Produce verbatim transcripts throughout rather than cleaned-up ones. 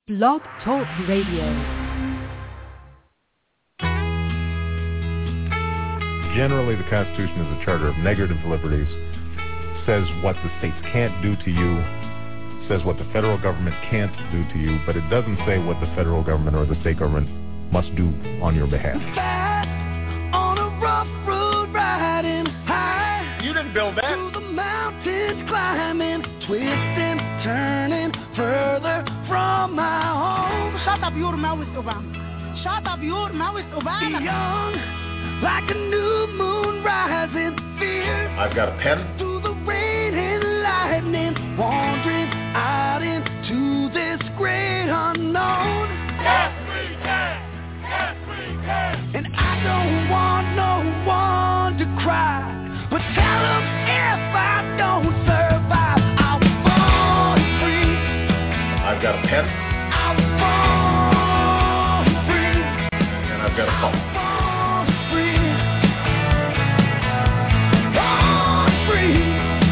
Blog Talk Radio. Generally, the Constitution is a charter of negative liberties, says what the states can't do to you, says what the federal government can't do to you, but it doesn't say what the federal government or the state government must do on your behalf. On a rough road riding high. You didn't build that. To the mountains climbing, twisting, turning further from my home. Shut up your mouth, Obama. Shut up your mouth, Obama. Young, like a new moon rising, fierce. I've got a pen. Through the rain and lightning, wandering out into this great unknown. Yes, we can. Yes, we can. And I don't want no one to cry, but tell them if I don't survive, I was born free. I've got a pen. I was born free. And I've got a phone. Born free. Born free.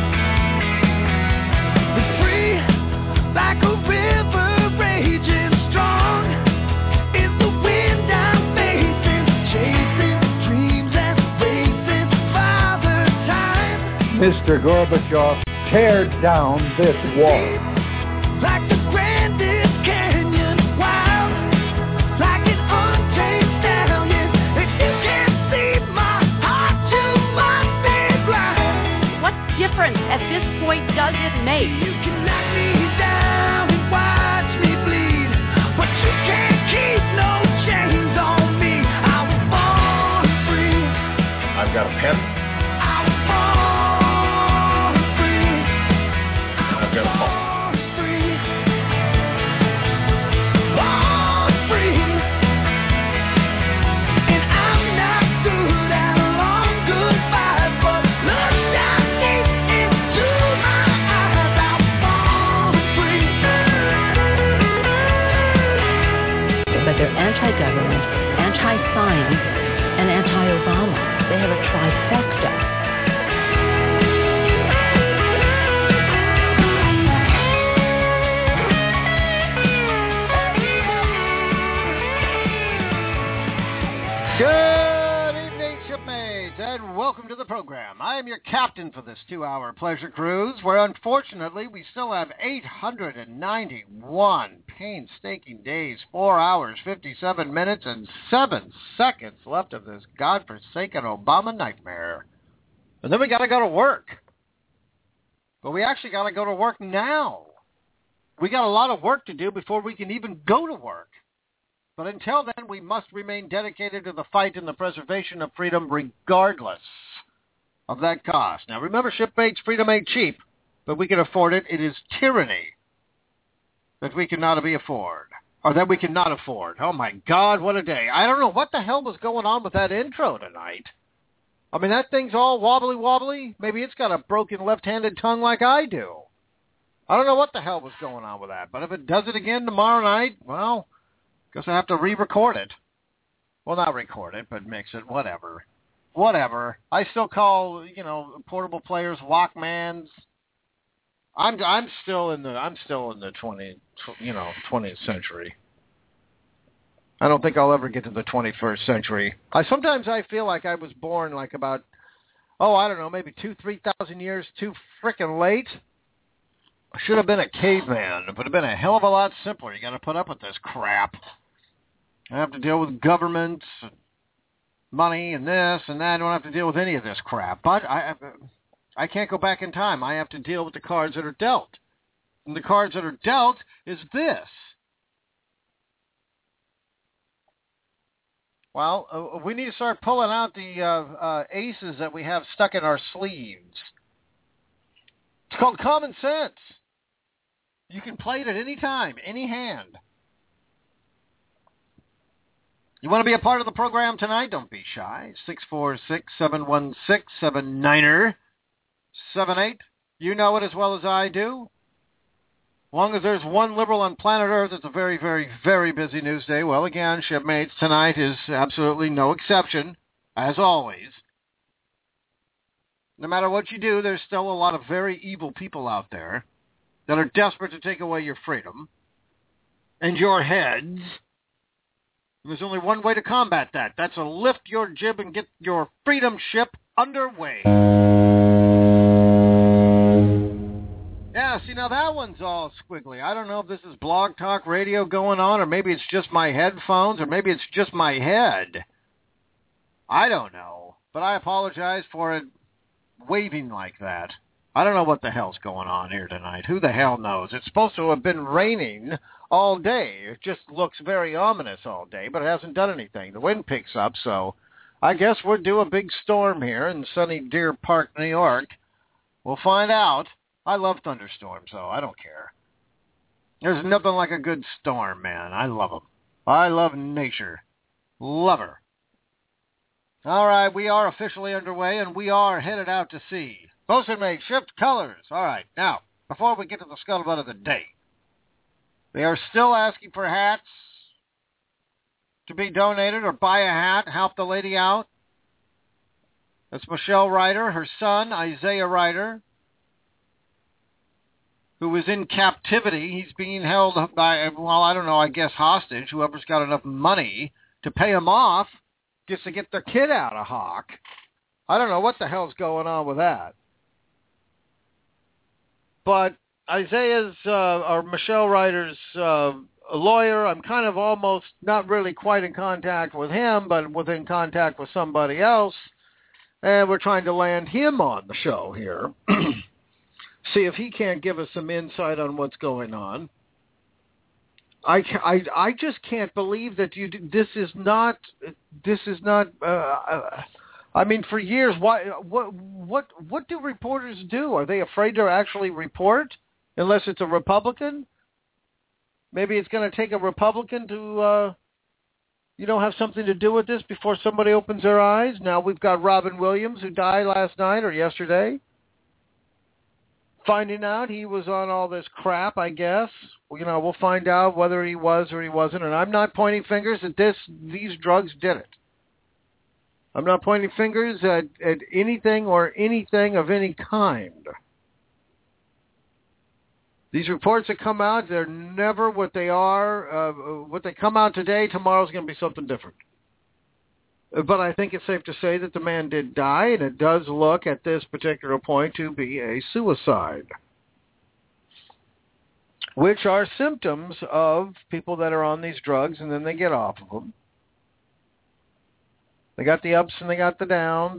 And free like a river raging strong is the wind I'm facing, chasing dreams and racing Father Time. Mister Gorbachev, tear down this wall. Like the grandest canyon, wild, like an untamed stallion. If you can't see my heart, you must be blind. What difference at this point does it make? You can knock me down and watch me bleed, but you can't keep no chains on me. I was born free. I've got a pen. I was born free. And I've got a phone. Born free. Born free. And I'm not good at a long goodbye, but look down deep into my eyes. I was born free. But they're anti-government, anti-science, and anti-Obama. They have a trifecta. Good evening, shipmates, and welcome to the program. I am your captain for this two-hour pleasure cruise, where unfortunately we still have eight hundred ninety-one painstaking days, four hours, fifty-seven minutes, and seven seconds left of this godforsaken Obama nightmare. And then we got to go to work. But we actually got to go to work now. We got a lot of work to do before we can even go to work. But until then, we must remain dedicated to the fight and the preservation of freedom regardless of that cost. Now, remember, shipmates, freedom ain't cheap, but we can afford it. It is tyranny that we cannot be afford, or that we cannot afford. Oh, my God, what a day. I don't know what the hell was going on with that intro tonight. I mean, that thing's all wobbly-wobbly. Maybe it's got a broken left-handed tongue like I do. I don't know what the hell was going on with that, but if it does it again tomorrow night, well, guess I have to re-record it. Well, not record it, but mix it, whatever. Whatever. I still call, you know, portable players Walkmans. I'm I'm still in the I'm still in the twenty you know twentieth century. I don't think I'll ever get to the twenty-first century. I sometimes I feel like I was born like about oh I don't know maybe two three thousand years too frickin' late. I should have been a caveman. It would have been a hell of a lot simpler. You got to put up with this crap. I have to deal with governments, and money, and this and that. I don't have to deal with any of this crap. But I, I can't go back in time. I have to deal with the cards that are dealt. And the cards that are dealt is this. Well, uh, we need to start pulling out the uh, uh, aces that we have stuck in our sleeves. It's called common sense. You can play it at any time, any hand. You want to be a part of the program tonight? Don't be shy. six four six, seven one six, seven nine seven eight. You know it as well as I do. As long as there's one liberal on planet Earth, it's a very, very, very busy news day. Well, again, shipmates, tonight is absolutely no exception, as always. No matter what you do, there's still a lot of very evil people out there that are desperate to take away your freedom. and your heads. There's only one way to combat that. That's to lift your jib and get your freedom ship underway. Yeah, see, now that one's all squiggly. I don't know if this is Blog Talk Radio going on, or maybe it's just my headphones, or maybe it's just my head. I don't know, but I apologize for it waving like that. I don't know what the hell's going on here tonight. Who the hell knows? It's supposed to have been raining all day. It just looks very ominous all day, but it hasn't done anything. The wind picks up, so I guess we're due a big storm here in sunny Deer Park, New York. We'll find out. I love thunderstorms, though. I don't care. There's nothing like a good storm, man. I love them. I love nature. Love her. All right, we are officially underway, and we are headed out to sea. Bosun mate, shift colors. All right, now, before we get to the scuttlebutt of the day, they are still asking for hats to be donated, or buy a hat, help the lady out. That's Michelle Ryder, her son, Isaiah Ryder, who is in captivity. He's being held by, well, I don't know, I guess hostage. Whoever's got enough money to pay him off gets to get their kid out of Hawk. I don't know what the hell's going on with that. But Isaiah's, uh, or Michelle Ryder's uh, lawyer, I'm kind of almost not really quite in contact with him, but within contact with somebody else. And we're trying to land him on the show here. See if he can't give us some insight on what's going on. I, I, I just can't believe that you. This is not. This is not. Uh, I mean, for years, why? What? What? What do reporters do? Are they afraid to actually report unless it's a Republican? Maybe it's going to take a Republican to, uh, you know, have something to do with this before somebody opens their eyes. Now we've got Robin Williams, who died last night or yesterday. Finding out he was on all this crap, I guess. Well, you know, we'll find out whether he was or he wasn't. And I'm not pointing fingers at this. These drugs did it. I'm not pointing fingers at, at anything or anything of any kind. These reports that come out, they're never what they are. Uh, what they come out today, tomorrow's going to be something different. But I think it's safe to say that the man did die, and it does look at this particular point to be a suicide, which are symptoms of people that are on these drugs and then they get off of them. They got the ups and they got the downs.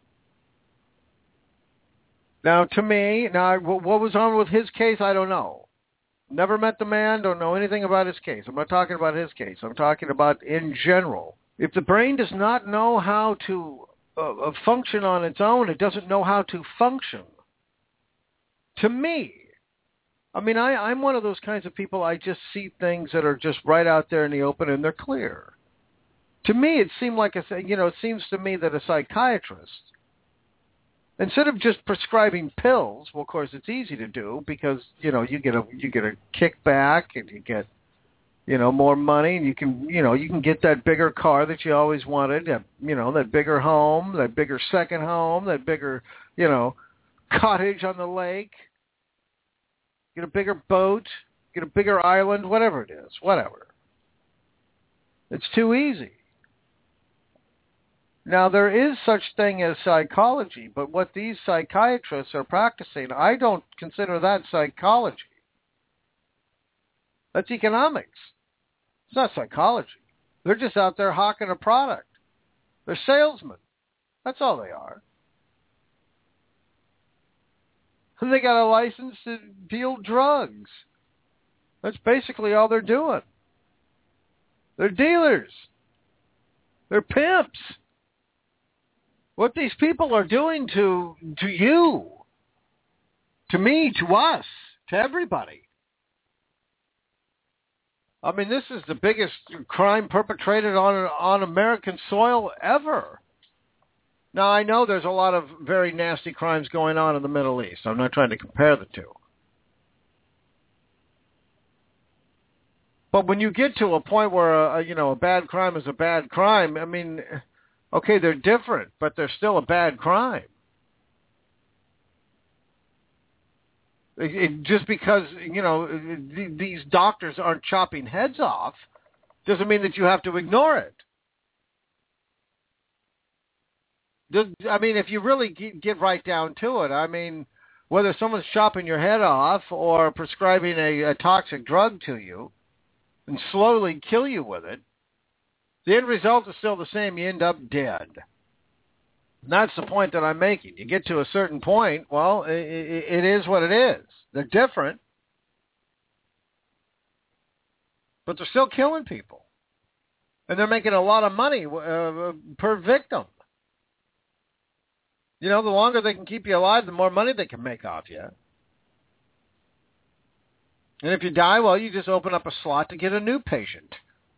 Now, to me, now what was on with his case, I don't know. Never met the man, don't know anything about his case. I'm not talking about his case. I'm talking about in general. If the brain does not know how to uh, function on its own, it doesn't know how to function. To me, I mean, I, I'm one of those kinds of people, I just see things that are just right out there in the open and they're clear. To me, it seemed like a, you know, it seems to me that a psychiatrist, instead of just prescribing pills, well, of course, it's easy to do because, you know, you get a you get a kickback and you get, you know, more money, and you can, you know, you can get that bigger car that you always wanted, that, you know, that bigger home, that bigger second home, that bigger, you know, cottage on the lake, get a bigger boat, get a bigger island, whatever it is, whatever. It's too easy. Now, there is such thing as psychology, but what these psychiatrists are practicing, I don't consider that psychology. That's economics. It's not psychology. They're just out there hawking a product. They're salesmen. That's all they are. And they got a license to deal drugs. That's basically all they're doing. They're dealers. They're pimps. What these people are doing to to you, to me, to us, to everybody. I mean, this is the biggest crime perpetrated on on American soil ever. Now, I know there's a lot of very nasty crimes going on in the Middle East. I'm not trying to compare the two. But when you get to a point where, a, you know, a bad crime is a bad crime, I mean, okay, they're different, but they're still a bad crime. It, it, just because, you know, th- these doctors aren't chopping heads off doesn't mean that you have to ignore it. Does, I mean, if you really get, get right down to it, I mean, whether someone's chopping your head off or prescribing a, a toxic drug to you and slowly kill you with it, the end result is still the same. You end up dead. And that's the point that I'm making. You get to a certain point, well, it, it is what it is. They're different, but they're still killing people. And they're making a lot of money uh, per victim. You know, the longer they can keep you alive, the more money they can make off you. And if you die, well, you just open up a slot to get a new patient.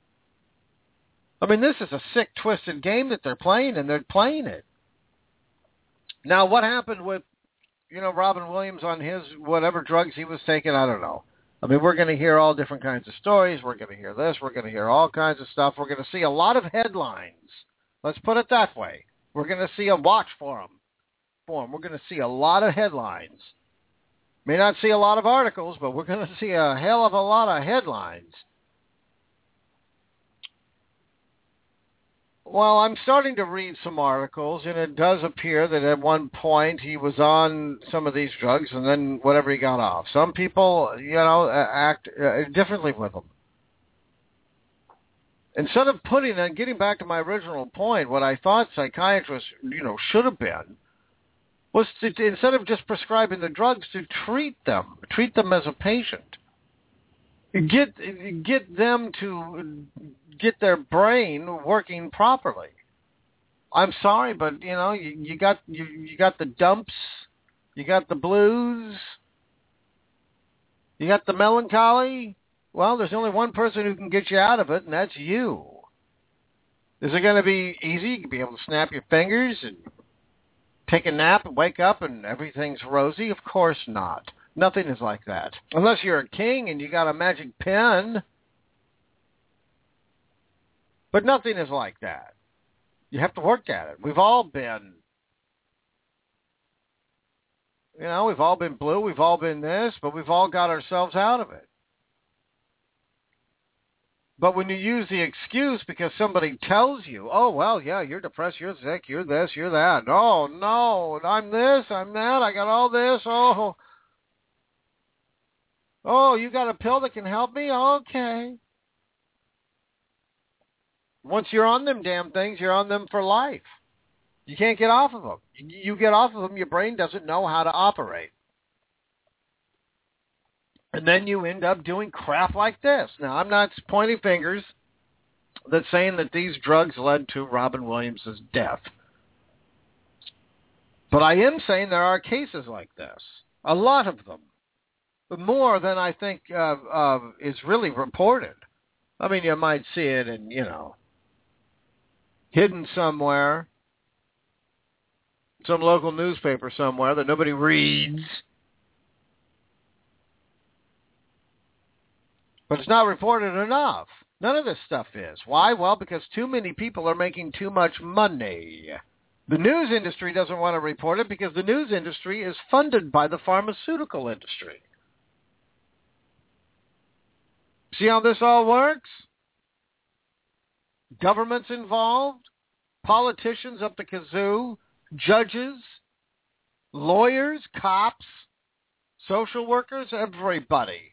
I mean, this is a sick, twisted game that they're playing, and they're playing it. Now, what happened with, you know, Robin Williams on his whatever drugs he was taking, I don't know. I mean, we're going to hear all different kinds of stories. We're going to hear this. We're going to hear all kinds of stuff. We're going to see a lot of headlines. Let's put it that way. We're going to see a watch for them. For them. We're going to see a lot of headlines. May not see a lot of articles, but we're going to see a hell of a lot of headlines. Well, I'm starting to read some articles, and it does appear that at one point he was on some of these drugs, and then whatever he got off. Some people, you know, act uh, differently with them. Instead of putting, and getting back to my original point, what I thought psychiatrists, you know, should have been, was to, to instead of just prescribing the drugs, to treat them, treat them as a patient. Get get them to get their brain working properly. I'm sorry, but you know, you, you got you, you got the dumps, you got the blues, you got the melancholy. Well, there's only one person who can get you out of it, and that's you. Is it going to be easy? You can be able to snap your fingers and take a nap and wake up and everything's rosy? Of course not. Nothing is like that. Unless you're a king and you got a magic pen. But nothing is like that. You have to work at it. We've all been, you know, we've all been blue, we've all been this, but we've all got ourselves out of it. But when you use the excuse because somebody tells you, oh, well, yeah, you're depressed, you're sick, you're this, you're that. No, no, I'm this, I'm that, I got all this, oh. Oh, you got a pill that can help me? Okay. Once you're on them damn things, you're on them for life. You can't get off of them. You get off of them, your brain doesn't know how to operate. And then you end up doing crap like this. Now, I'm not pointing fingers that's saying that these drugs led to Robin Williams' death. But I am saying there are cases like this. A lot of them. More than I think uh, uh, is really reported. I mean, you might see it in, you know, hidden somewhere, some local newspaper somewhere that nobody reads. But it's not reported enough. None of this stuff is. Why? Well, because too many people are making too much money. The news industry doesn't want to report it because the news industry is funded by the pharmaceutical industry. See how this all works? Government's involved, politicians up the kazoo, judges, lawyers, cops, social workers, everybody.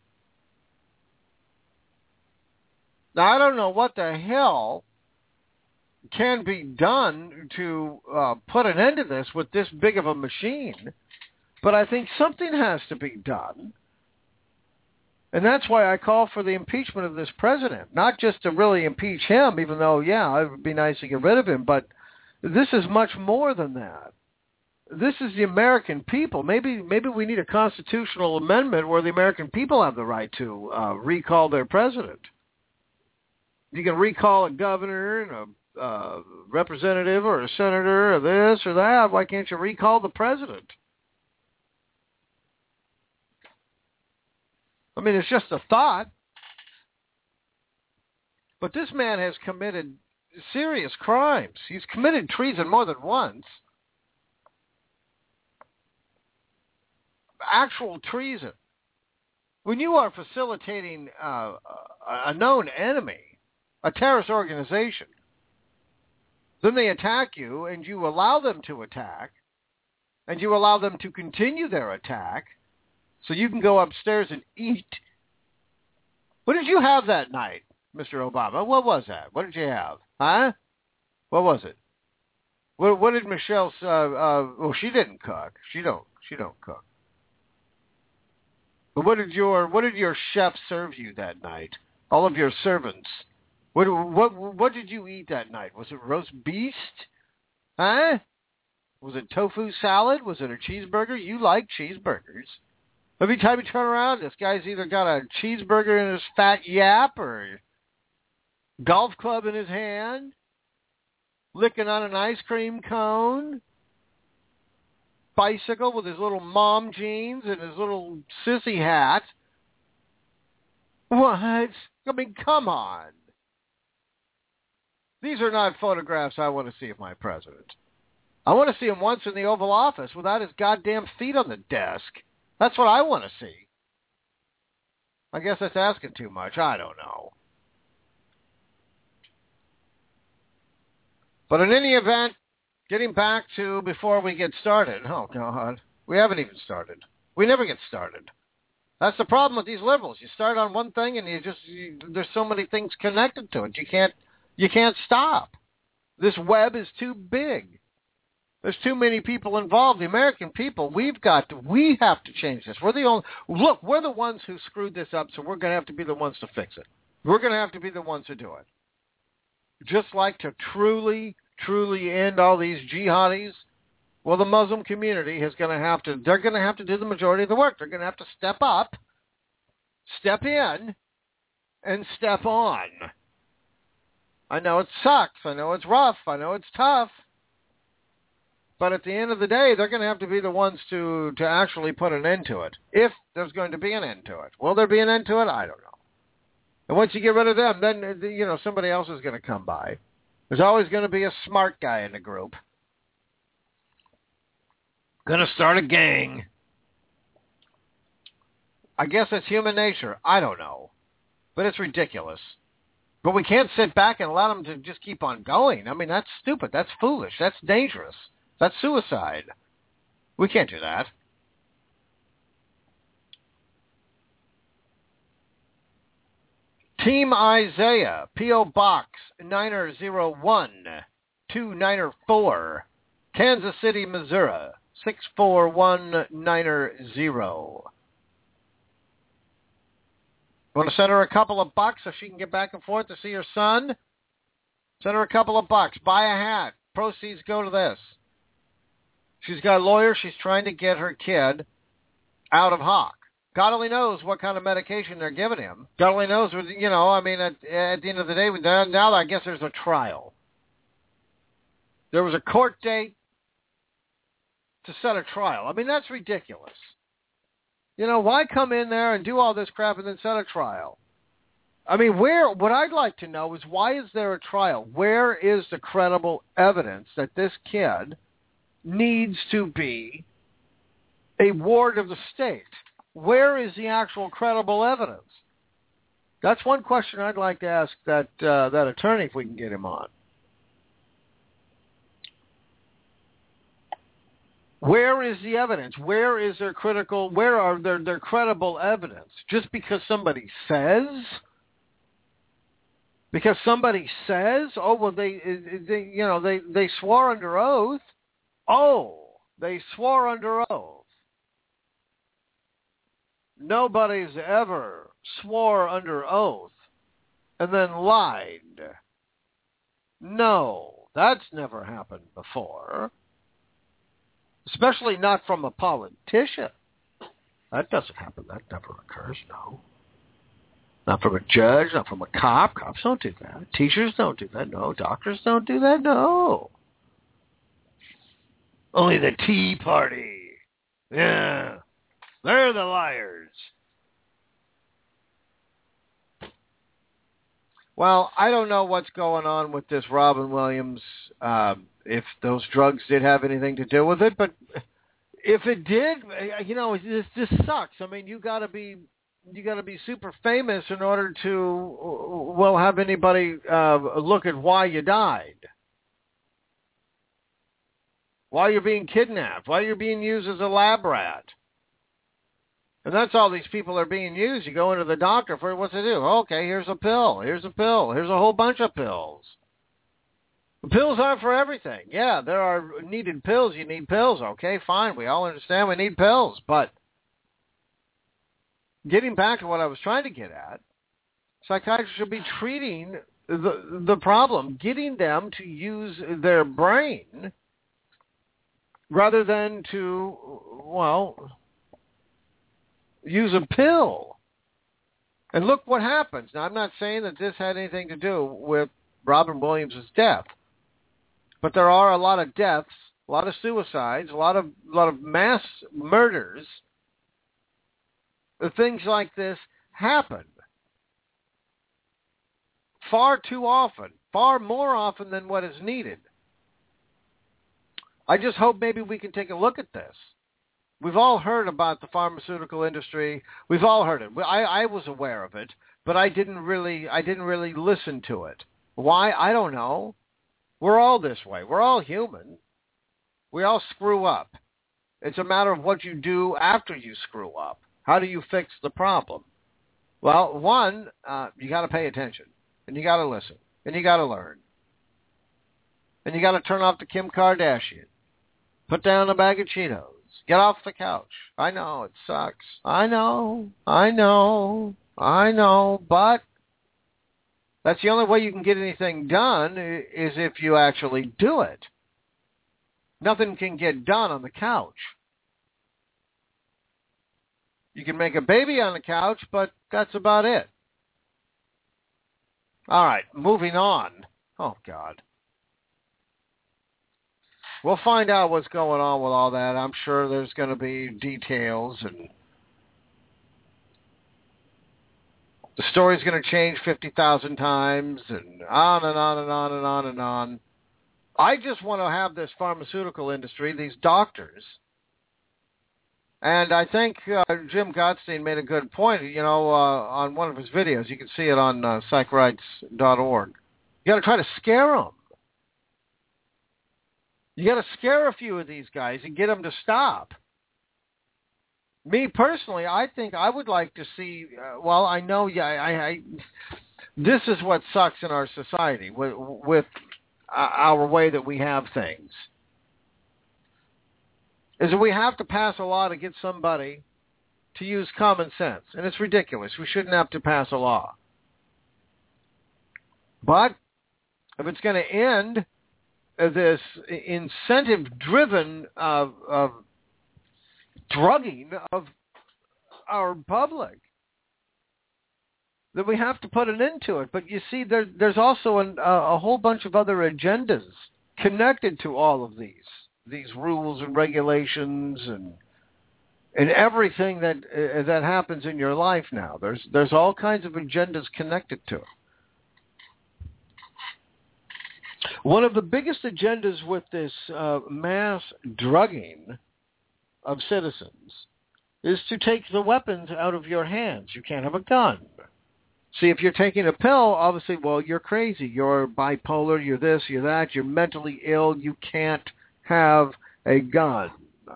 Now, I don't know what the hell can be done to uh, put an end to this with this big of a machine, but I think something has to be done. And that's why I call for the impeachment of this president, not just to really impeach him, even though, yeah, it would be nice to get rid of him, but this is much more than that. This is the American people. Maybe maybe we need a constitutional amendment where the American people have the right to uh, recall their president. You can recall a governor and a uh, representative or a senator or this or that. Why can't you recall the president? I mean, it's just a thought. But this man has committed serious crimes. He's committed treason more than once. Actual treason. when you are facilitating uh, a known enemy, a terrorist organization, then they attack you and you allow them to attack, and you allow them to continue their attack so you can go upstairs and eat. What did you have that night, Mister Obama? What was that? What did you have? Huh? What was it? What, what did Michelle, uh, uh, well, she didn't cook. She don't, she don't cook. But what did your, what did your chef serve you that night? All of your servants. What, what, what did you eat that night? Was it roast beast? Huh? Was it tofu salad? Was it a cheeseburger? You like cheeseburgers. Every time you turn around, this guy's either got a cheeseburger in his fat yap or golf club in his hand, licking on an ice cream cone, bicycle with his little mom jeans and his little sissy hat. What? I mean, come on. These are not photographs I want to see of my president. I want to see him once in the Oval Office without his goddamn feet on the desk. That's what I want to see. I guess that's asking too much. I don't know. But in any event, getting back to before we get started. Oh, God. We haven't even started. We never get started. That's the problem with these liberals. You start on one thing and you just, you, there's so many things connected to it. You can't, you can't stop. This web is too big. There's too many people involved. The American people, we've got to, we have to change this. We're the only, look, we're the ones who screwed this up, so we're going to have to be the ones to fix it. We're going to have to be the ones to do it. Just like to truly, truly end all these jihadis, well, the Muslim community is going to have to, they're going to have to do the majority of the work. They're going to have to step up, step in, and step on. I know it sucks. I know it's rough. I know it's tough. But at the end of the day, they're going to have to be the ones to, to actually put an end to it, if there's going to be an end to it. Will there be an end to it? I don't know. And once you get rid of them, then, you know, somebody else is going to come by. There's always going to be a smart guy in the group. Going to start a gang. I guess it's human nature. I don't know. But it's ridiculous. But we can't sit back and allow them to just keep on going. I mean, that's stupid. That's foolish. That's dangerous. That's suicide. We can't do that. Team Isaiah, P O. Box nine oh one two nine four, Kansas City, Missouri, six four one nine zero. Want to send her a couple of bucks so she can get back and forth to see her son? Send her a couple of bucks. Buy a hat. Proceeds go to this. She's got a lawyer. She's trying to get her kid out of Hawk. God only knows what kind of medication they're giving him. God only knows, you know, I mean, at, at the end of the day, now I guess there's a trial. There was a court date to set a trial. I mean, that's ridiculous. You know, why come in there and do all this crap and then set a trial? I mean, where, what I'd like to know is why is there a trial? Where is the credible evidence that this kid needs to be a ward of the state? Where is the actual credible evidence? That's one question I'd like to ask that uh, that attorney if we can get him on. Where is the evidence? Where is their critical? Where are their their credible evidence? Just because somebody says, because somebody says, oh well, they, they you know they they swore under oath. Oh, they swore under oath. Nobody's ever swore under oath and then lied. No, that's never happened before. Especially not from a politician. That doesn't happen. That never occurs, no. Not from a judge, not from a cop. Cops don't do that. Teachers don't do that, no. Doctors don't do that, no. Only the Tea Party. Yeah. They're the liars. Well, I don't know what's going on with this Robin Williams, um, if those drugs did have anything to do with it, but if it did, you know, this, this sucks. I mean, you got to be you got to be super famous in order to, well, have anybody uh, look at why you died. Why you're being kidnapped. Why you're being used as a lab rat. And that's all these people are being used. You go into the doctor for what's to do. Okay, here's a pill. Here's a pill. Here's a whole bunch of pills. The pills aren't for everything. Yeah, there are needed pills. You need pills. Okay, fine. We all understand we need pills. But getting back to what I was trying to get at, psychiatrists should be treating the the problem, getting them to use their brain rather than to, well, use a pill. And look what happens. Now, I'm not saying that this had anything to do with Robin Williams' death, but there are a lot of deaths, a lot of suicides, a lot of a lot of mass murders. Things like this happen far too often, far more often than what is needed. I just hope maybe we can take a look at this. We've all heard about the pharmaceutical industry. We've all heard it. I, I was aware of it, but I didn't really I didn't really listen to it. Why? I don't know. We're all this way. We're all human. We all screw up. It's a matter of what you do after you screw up. How do you fix the problem? Well, one, uh, you got to pay attention, and you got to listen, and you got to learn, and you got to turn off the Kim Kardashian. Put down a bag of Cheetos. Get off the couch. I know, it sucks. I know, I know, I know, but that's the only way you can get anything done is if you actually do it. Nothing can get done on the couch. You can make a baby on the couch, but that's about it. All right, moving on. Oh, God. We'll find out what's going on with all that. I'm sure there's going to be details, and the story's going to change fifty thousand times, and on and on and on and on and on. I just want to have this pharmaceutical industry, these doctors, and I think uh, Jim Gottstein made a good point, you know, uh, on one of his videos. You can see it on uh, psych rights dot org. You got to try to scare them. You got to scare a few of these guys and get them to stop. Me personally, I think I would like to see. Uh, well, I know, yeah, I, I. This is what sucks in our society with, with our way that we have things. Is that we have to pass a law to get somebody to use common sense, and it's ridiculous. We shouldn't have to pass a law. But if it's going to end this incentive-driven uh, uh, drugging of our public, then we have to put an end to it. But you see, there, there's also an, uh, a whole bunch of other agendas connected to all of these, these rules and regulations and and everything that uh, that happens in your life now. There's there's all kinds of agendas connected to it. One of the biggest agendas with this uh, mass drugging of citizens is to take the weapons out of your hands. You can't have a gun. See, if you're taking a pill, obviously, well, you're crazy. You're bipolar, you're this, you're that, you're mentally ill. You can't have a gun.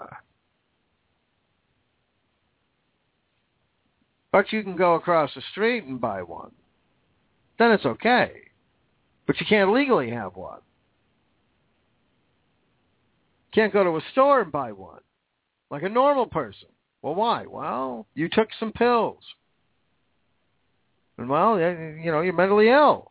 But you can go across the street and buy one. Then it's okay. But you can't legally have one. Can't go to a store and buy one, like a normal person. Well, why? Well, you took some pills. And, well, you know, you're mentally ill.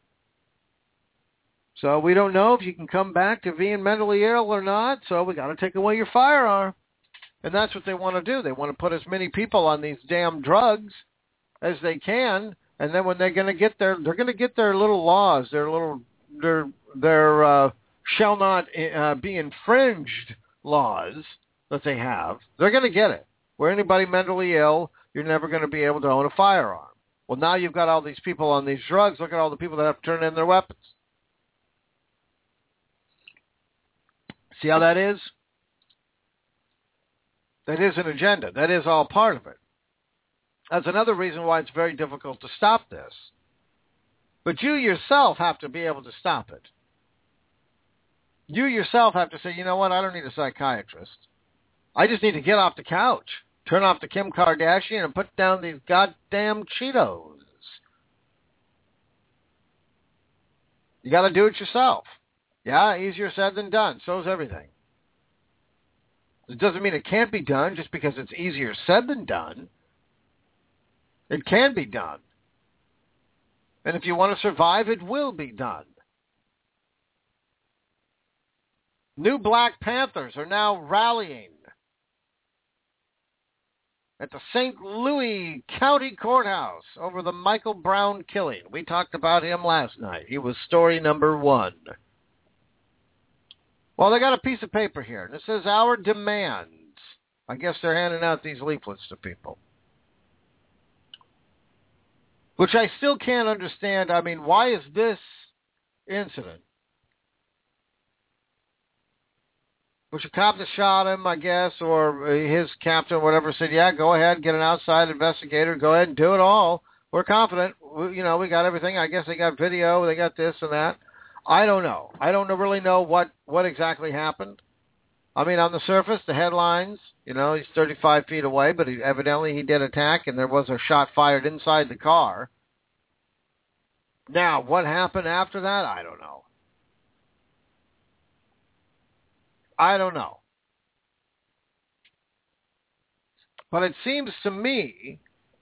So we don't know if you can come back to being mentally ill or not, so we got to take away your firearm. And that's what they want to do. They want to put as many people on these damn drugs as they can. And then when they're going to get their, they're going to get their little laws, their little, their, their uh, shall not uh, be infringed laws that they have. They're going to get it. Where anybody mentally ill, you're never going to be able to own a firearm. Well, now you've got all these people on these drugs. Look at all the people that have to turn in their weapons. See how that is? That is an agenda. That is all part of it. That's another reason why it's very difficult to stop this. But you yourself have to be able to stop it. You yourself have to say, you know what, I don't need a psychiatrist. I just need to get off the couch, turn off the Kim Kardashian, and put down these goddamn Cheetos. You got to do it yourself. Yeah, easier said than done. So is everything. It doesn't mean it can't be done just because it's easier said than done. It can be done. And if you want to survive, it will be done. New Black Panthers are now rallying at the Saint Louis County Courthouse over the Michael Brown killing. We talked about him last night. He was story number one. Well, they got a piece of paper here, and it says, our demands. I guess they're handing out these leaflets to people. Which I still can't understand. I mean, why is this incident, which a cop that shot him, I guess, or his captain, whatever, said, yeah, go ahead, get an outside investigator, go ahead and do it all. We're confident. We, you know, we got everything. I guess they got video, they got this and that. I don't know. I don't really know what, what exactly happened. I mean, on the surface, the headlines, you know, he's thirty-five feet away, but he, evidently he did attack, and there was a shot fired inside the car. Now, what happened after that, I don't know. I don't know. But it seems to me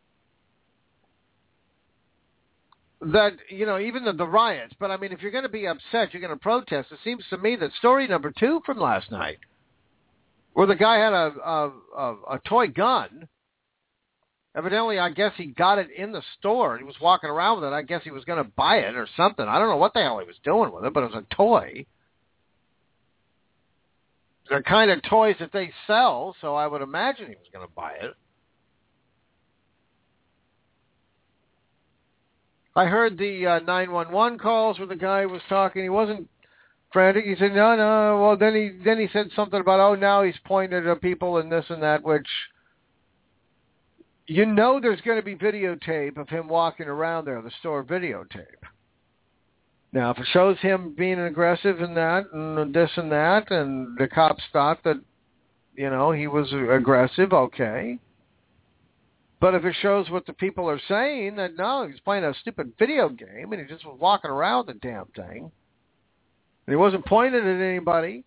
that, you know, even the, the riots, but I mean, if you're going to be upset, you're going to protest, it seems to me that story number two from last night, where the guy had a, a, a, a toy gun, evidently, I guess he got it in the store. He was walking around with it. I guess he was going to buy it or something. I don't know what the hell he was doing with it, but it was a toy. They're kind of toys that they sell, so I would imagine he was going to buy it. I heard the uh, nine one one calls where the guy was talking. He wasn't frantic. He said, no, no. Well, then he then he said something about, oh, now he's pointed at people and this and that, which, you know, there's going to be videotape of him walking around there, the store videotape. Now, if it shows him being aggressive and that and this and that, and the cops thought that, you know, he was aggressive, okay. But if it shows what the people are saying, that no, he's playing a stupid video game and he just was walking around the damn thing, and he wasn't pointing at anybody,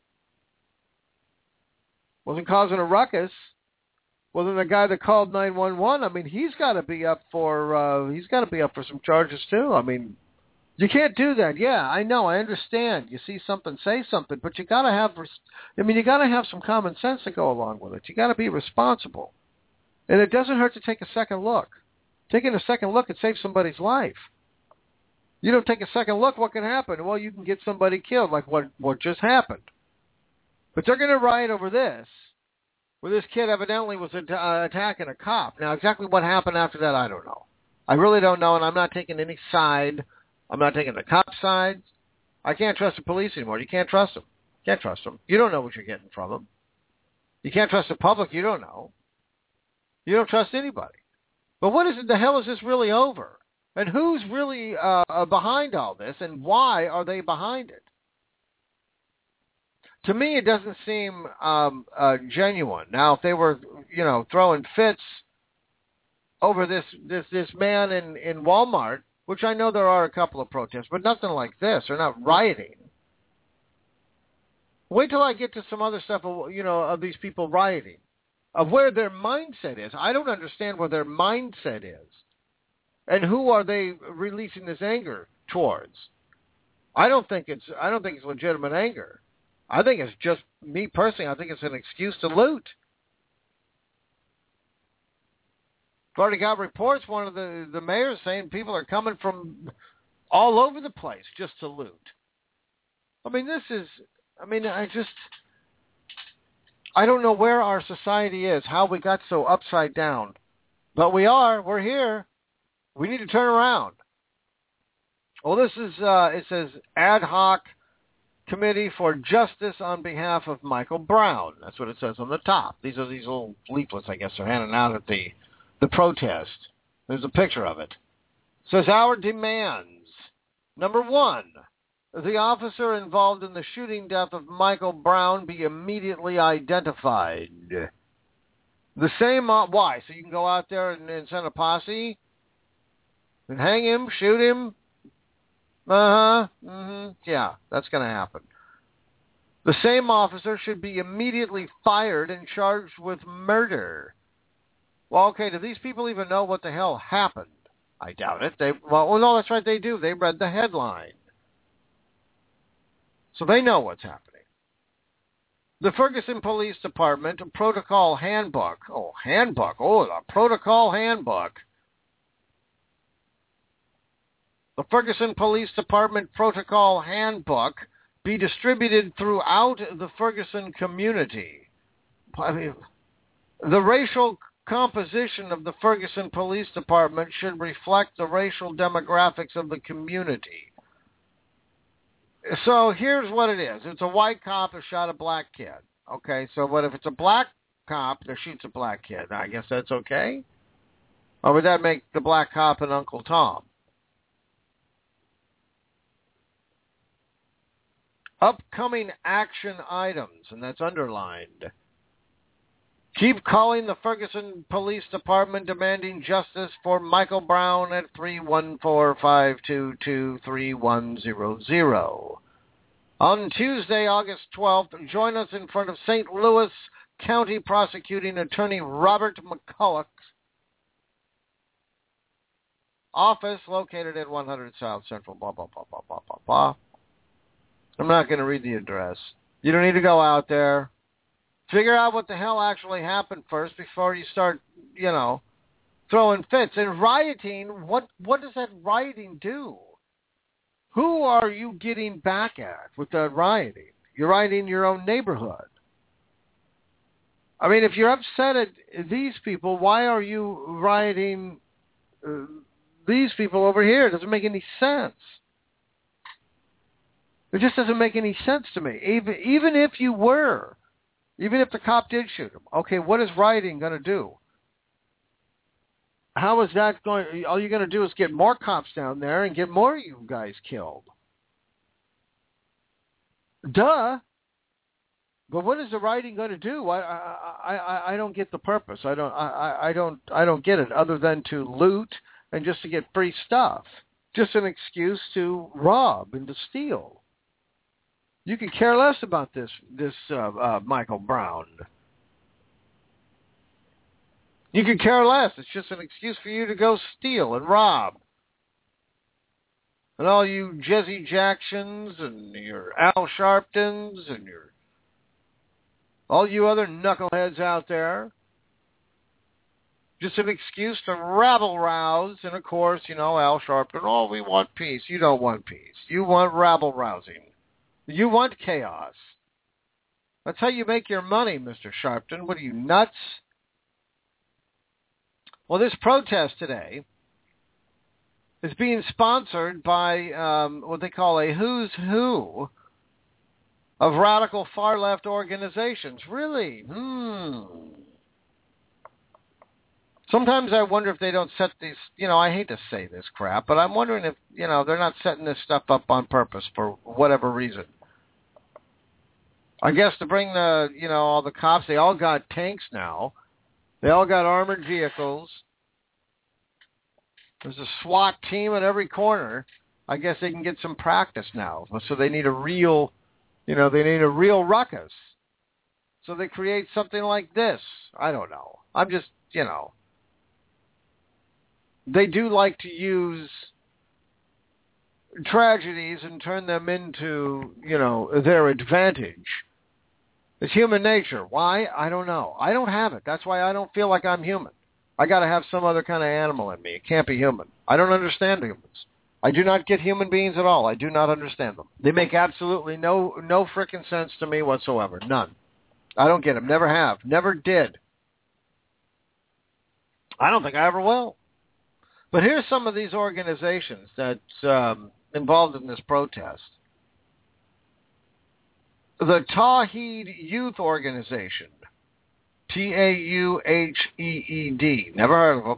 wasn't causing a ruckus, well, then the guy that called nine one one, I mean, he's got to be up for uh, he's got to be up for some charges too. I mean, you can't do that. Yeah, I know, I understand. You see something, say something, but you got to have, I mean, you got to have some common sense to go along with it. You got to be responsible. And it doesn't hurt to take a second look. Taking a second look could save somebody's life. You don't take a second look, what can happen? Well, you can get somebody killed, like what, what just happened. But they're going to riot over this, where this kid evidently was at, uh, attacking a cop. Now, exactly what happened after that, I don't know. I really don't know, and I'm not taking any side. I'm not taking the cop side. I can't trust the police anymore. You can't trust them. Can't trust them. You don't know what you're getting from them. You can't trust the public. You don't know. You don't trust anybody. But what is it, the hell is this really over? And who's really uh, behind all this, and why are they behind it? To me, it doesn't seem um, uh, genuine. Now, if they were, you know, throwing fits over this this this man in, in Walmart, which I know there are a couple of protests, but nothing like this. They're not rioting. Wait till I get to some other stuff, you know, of these people rioting, of where their mindset is. I don't understand where their mindset is. And who are they releasing this anger towards? I don't think it's I don't think it's legitimate anger. I think it's just, me personally, I think it's an excuse to loot. I've already got reports, one of the, the mayors saying people are coming from all over the place just to loot. I mean, this is, I mean, I just, I don't know where our society is, how we got so upside down. But we are, we're here. We need to turn around. Well, this is, uh, it says ad hoc committee for justice on behalf of Michael Brown. That's what it says on the top. These are these little leaflets, I guess, they're handing out at the the protest. There's a picture of it. It says, our demands. Number one, the officer involved in the shooting death of Michael Brown be immediately identified. The same, uh, why? So you can go out there and, and send a posse and hang him, shoot him? Uh-huh, mm-hmm, yeah, that's going to happen. The same officer should be immediately fired and charged with murder. Well, okay, do these people even know what the hell happened? I doubt it. They well, well, no, that's right, they do. They read the headline. So they know what's happening. The Ferguson Police Department Protocol Handbook. Oh, handbook. Oh, the Protocol Handbook. The Ferguson Police Department Protocol Handbook be distributed throughout the Ferguson community. I mean, the racial composition of the Ferguson Police Department should reflect the racial demographics of the community. So here's what it is. It's a white cop who shot a black kid. Okay, so what if it's a black cop that shoots a black kid? I guess that's okay? Or would that make the black cop an Uncle Tom? Upcoming action items, and that's underlined. Keep calling the Ferguson Police Department demanding justice for Michael Brown at three one four, five two two, three one zero zero. On Tuesday, August twelfth, join us in front of Saint Louis County Prosecuting Attorney Robert McCulloch's office located at one hundred South Central, blah, blah, blah, blah, blah, blah, blah. I'm not going to read the address. You don't need to go out there. Figure out what the hell actually happened first before you start, you know, throwing fits. And rioting, what what does that rioting do? Who are you getting back at with that rioting? You're rioting your own neighborhood. I mean, if you're upset at these people, why are you rioting uh, these people over here? It doesn't make any sense. It just doesn't make any sense to me. Even even if you were, even if the cop did shoot him, okay, what is rioting going to do? How is that going? All you're going to do is get more cops down there and get more of you guys killed. Duh. But what is the rioting going to do? I I I, I don't get the purpose. I don't I, I don't I don't get it. Other than to loot and just to get free stuff, just an excuse to rob and to steal. You could care less about this this uh, uh, Michael Brown. You could care less. It's just an excuse for you to go steal and rob. And all you Jesse Jacksons and your Al Sharptons and your all you other knuckleheads out there, just an excuse to rabble-rouse. And, of course, you know, Al Sharpton, oh, we want peace. You don't want peace. You want rabble-rousing. You want chaos. That's how you make your money, Mister Sharpton. What are you, nuts? Well, this protest today is being sponsored by um, what they call a who's who of radical far-left organizations. Really? Hmm. Sometimes I wonder if they don't set these, you know, I hate to say this crap, but I'm wondering if, you know, they're not setting this stuff up on purpose for whatever reason. I guess to bring the, you know, all the cops, they all got tanks now. They all got armored vehicles. There's a SWAT team at every corner. I guess they can get some practice now. So they need a real, you know, they need a real ruckus. So they create something like this. I don't know. I'm just, you know. They do like to use tragedies and turn them into, you know, their advantage. It's human nature. Why? I don't know. I don't have it. That's why I don't feel like I'm human. I got to have some other kind of animal in me. It can't be human. I don't understand humans. I do not get human beings at all. I do not understand them. They make absolutely no no frickin' sense to me whatsoever. None. I don't get them. Never have. Never did. I don't think I ever will. But here's some of these organizations that's um, involved in this protest. The Tawheed Youth Organization, T A U H E E D. Never heard of them.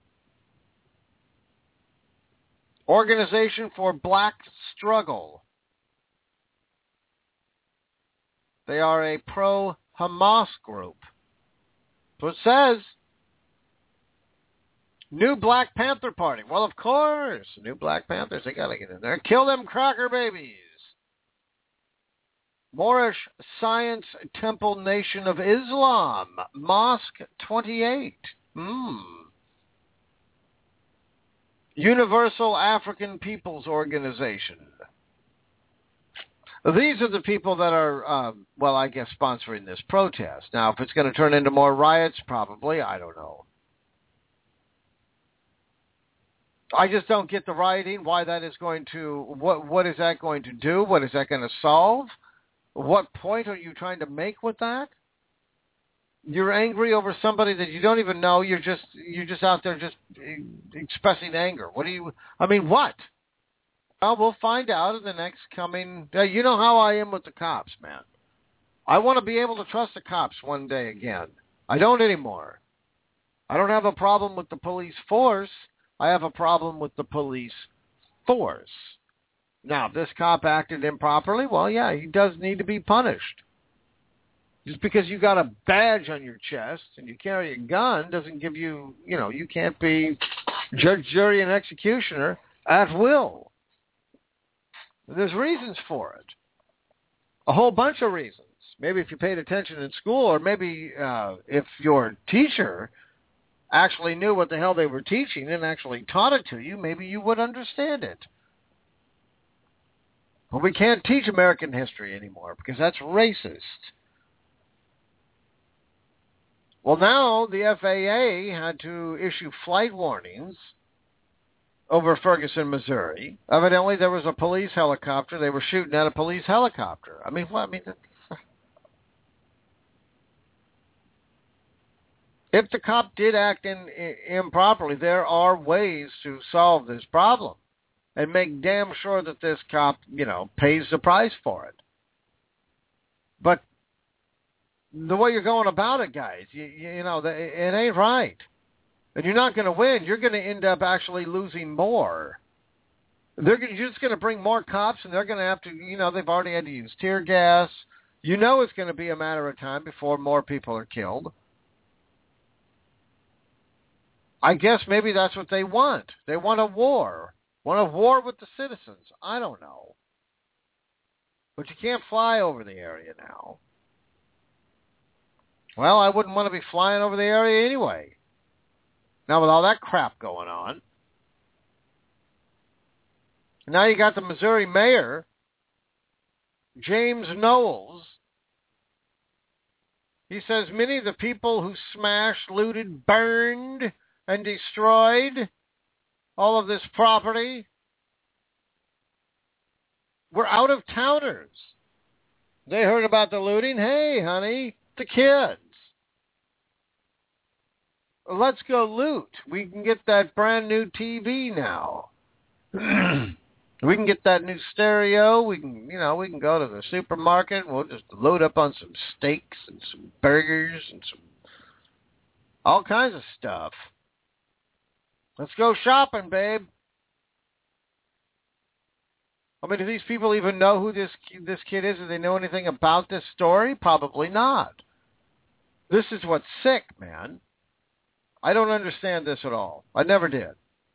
Organization for Black Struggle. They are a pro-Hamas group. So it says. New Black Panther Party. Well, of course. New Black Panthers. They got to get in there. Kill them cracker babies. Moorish Science Temple Nation of Islam. Mosque twenty-eight. Hmm. Universal African Peoples Organization. These are the people that are, um, well, I guess, sponsoring this protest. Now, if it's going to turn into more riots, probably. I don't know. I just don't get the rioting, why that is going to, what what is that going to do? What is that going to solve? What point are you trying to make with that? You're angry over somebody that you don't even know. You're just you're just out there just expressing anger. What do you, I mean, what? Well, we'll find out in the next coming, you know how I am with the cops, man. I want to be able to trust the cops one day again. I don't anymore. I don't have a problem with the police force. I have a problem with the police force. Now, if this cop acted improperly, well, yeah, he does need to be punished. Just because you got a badge on your chest and you carry a gun doesn't give you, you know, you can't be judge, jury, and executioner at will. There's reasons for it. A whole bunch of reasons. Maybe if you paid attention in school, or maybe uh, if your teacher actually knew what the hell they were teaching and actually taught it to you, maybe you would understand it. But we can't teach American history anymore because that's racist. Well, now the F A A had to issue flight warnings over Ferguson, Missouri. Evidently, there was a police helicopter. They were shooting at a police helicopter. I mean, what? I mean, if the cop did act in, in, improperly, there are ways to solve this problem and make damn sure that this cop, you know, pays the price for it. But the way you're going about it, guys, you, you know, it ain't right. And you're not going to win. You're going to end up actually losing more. They're you're just going to bring more cops, and they're going to have to, you know, they've already had to use tear gas. You know it's going to be a matter of time before more people are killed. I guess maybe that's what they want. They want a war. Want a war with the citizens. I don't know. But you can't fly over the area now. Well, I wouldn't want to be flying over the area anyway. Now with all that crap going on. Now you got the Missouri mayor, James Knowles. He says many of the people who smashed, looted, burned, and destroyed all of this property were out-of-towners. They heard about the looting. Hey, honey, the kids. Let's go loot. We can get that brand new T V now. We can get that new stereo. We can, you know, we can go to the supermarket. We'll just load up on some steaks and some burgers and some all kinds of stuff. Let's go shopping, babe. I mean, do these people even know who this this kid is? Do they know anything about this story? Probably not. This is what's sick, man. I don't understand this at all. I never did.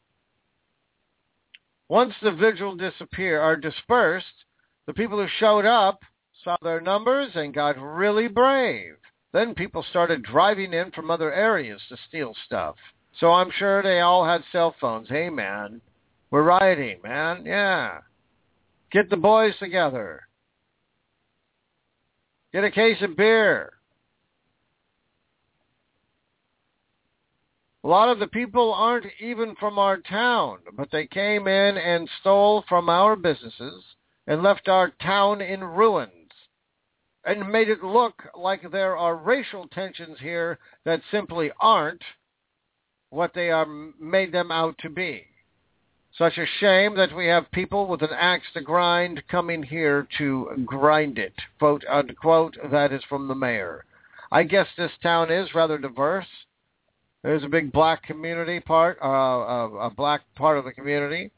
Once the vigil disappear or dispersed, the people who showed up saw their numbers and got really brave. Then people started driving in from other areas to steal stuff. So I'm sure they all had cell phones. Hey, man, we're rioting, man. Yeah. Get the boys together. Get a case of beer. A lot of the people aren't even from our town, but they came in and stole from our businesses and left our town in ruins and made it look like there are racial tensions here that simply aren't what they are made them out to be. Such a shame that we have people with an axe to grind coming here to grind it, quote unquote. That is from the mayor. I guess this town is rather diverse. There's a big black community part, uh, a, a black part of the community.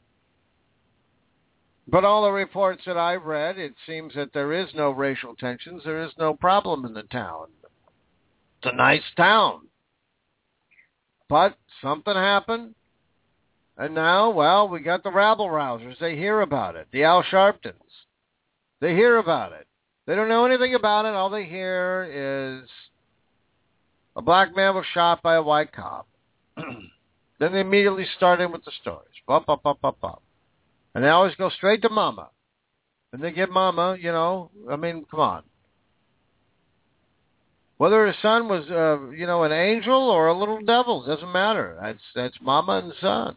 But all the reports that I've read, it seems that there is no racial tensions. There is no problem in the town. It's a nice town. But something happened. And now, well, we got the rabble-rousers. They hear about it. The Al Sharptons. They hear about it. They don't know anything about it. All they hear is a black man was shot by a white cop. Then they immediately start in with the stories. Bop, bop, bop, bop, bop. And they always go straight to Mama. And they get Mama, you know, I mean, come on. Whether his son was, uh, you know, an angel or a little devil, doesn't matter. That's that's Mama and son.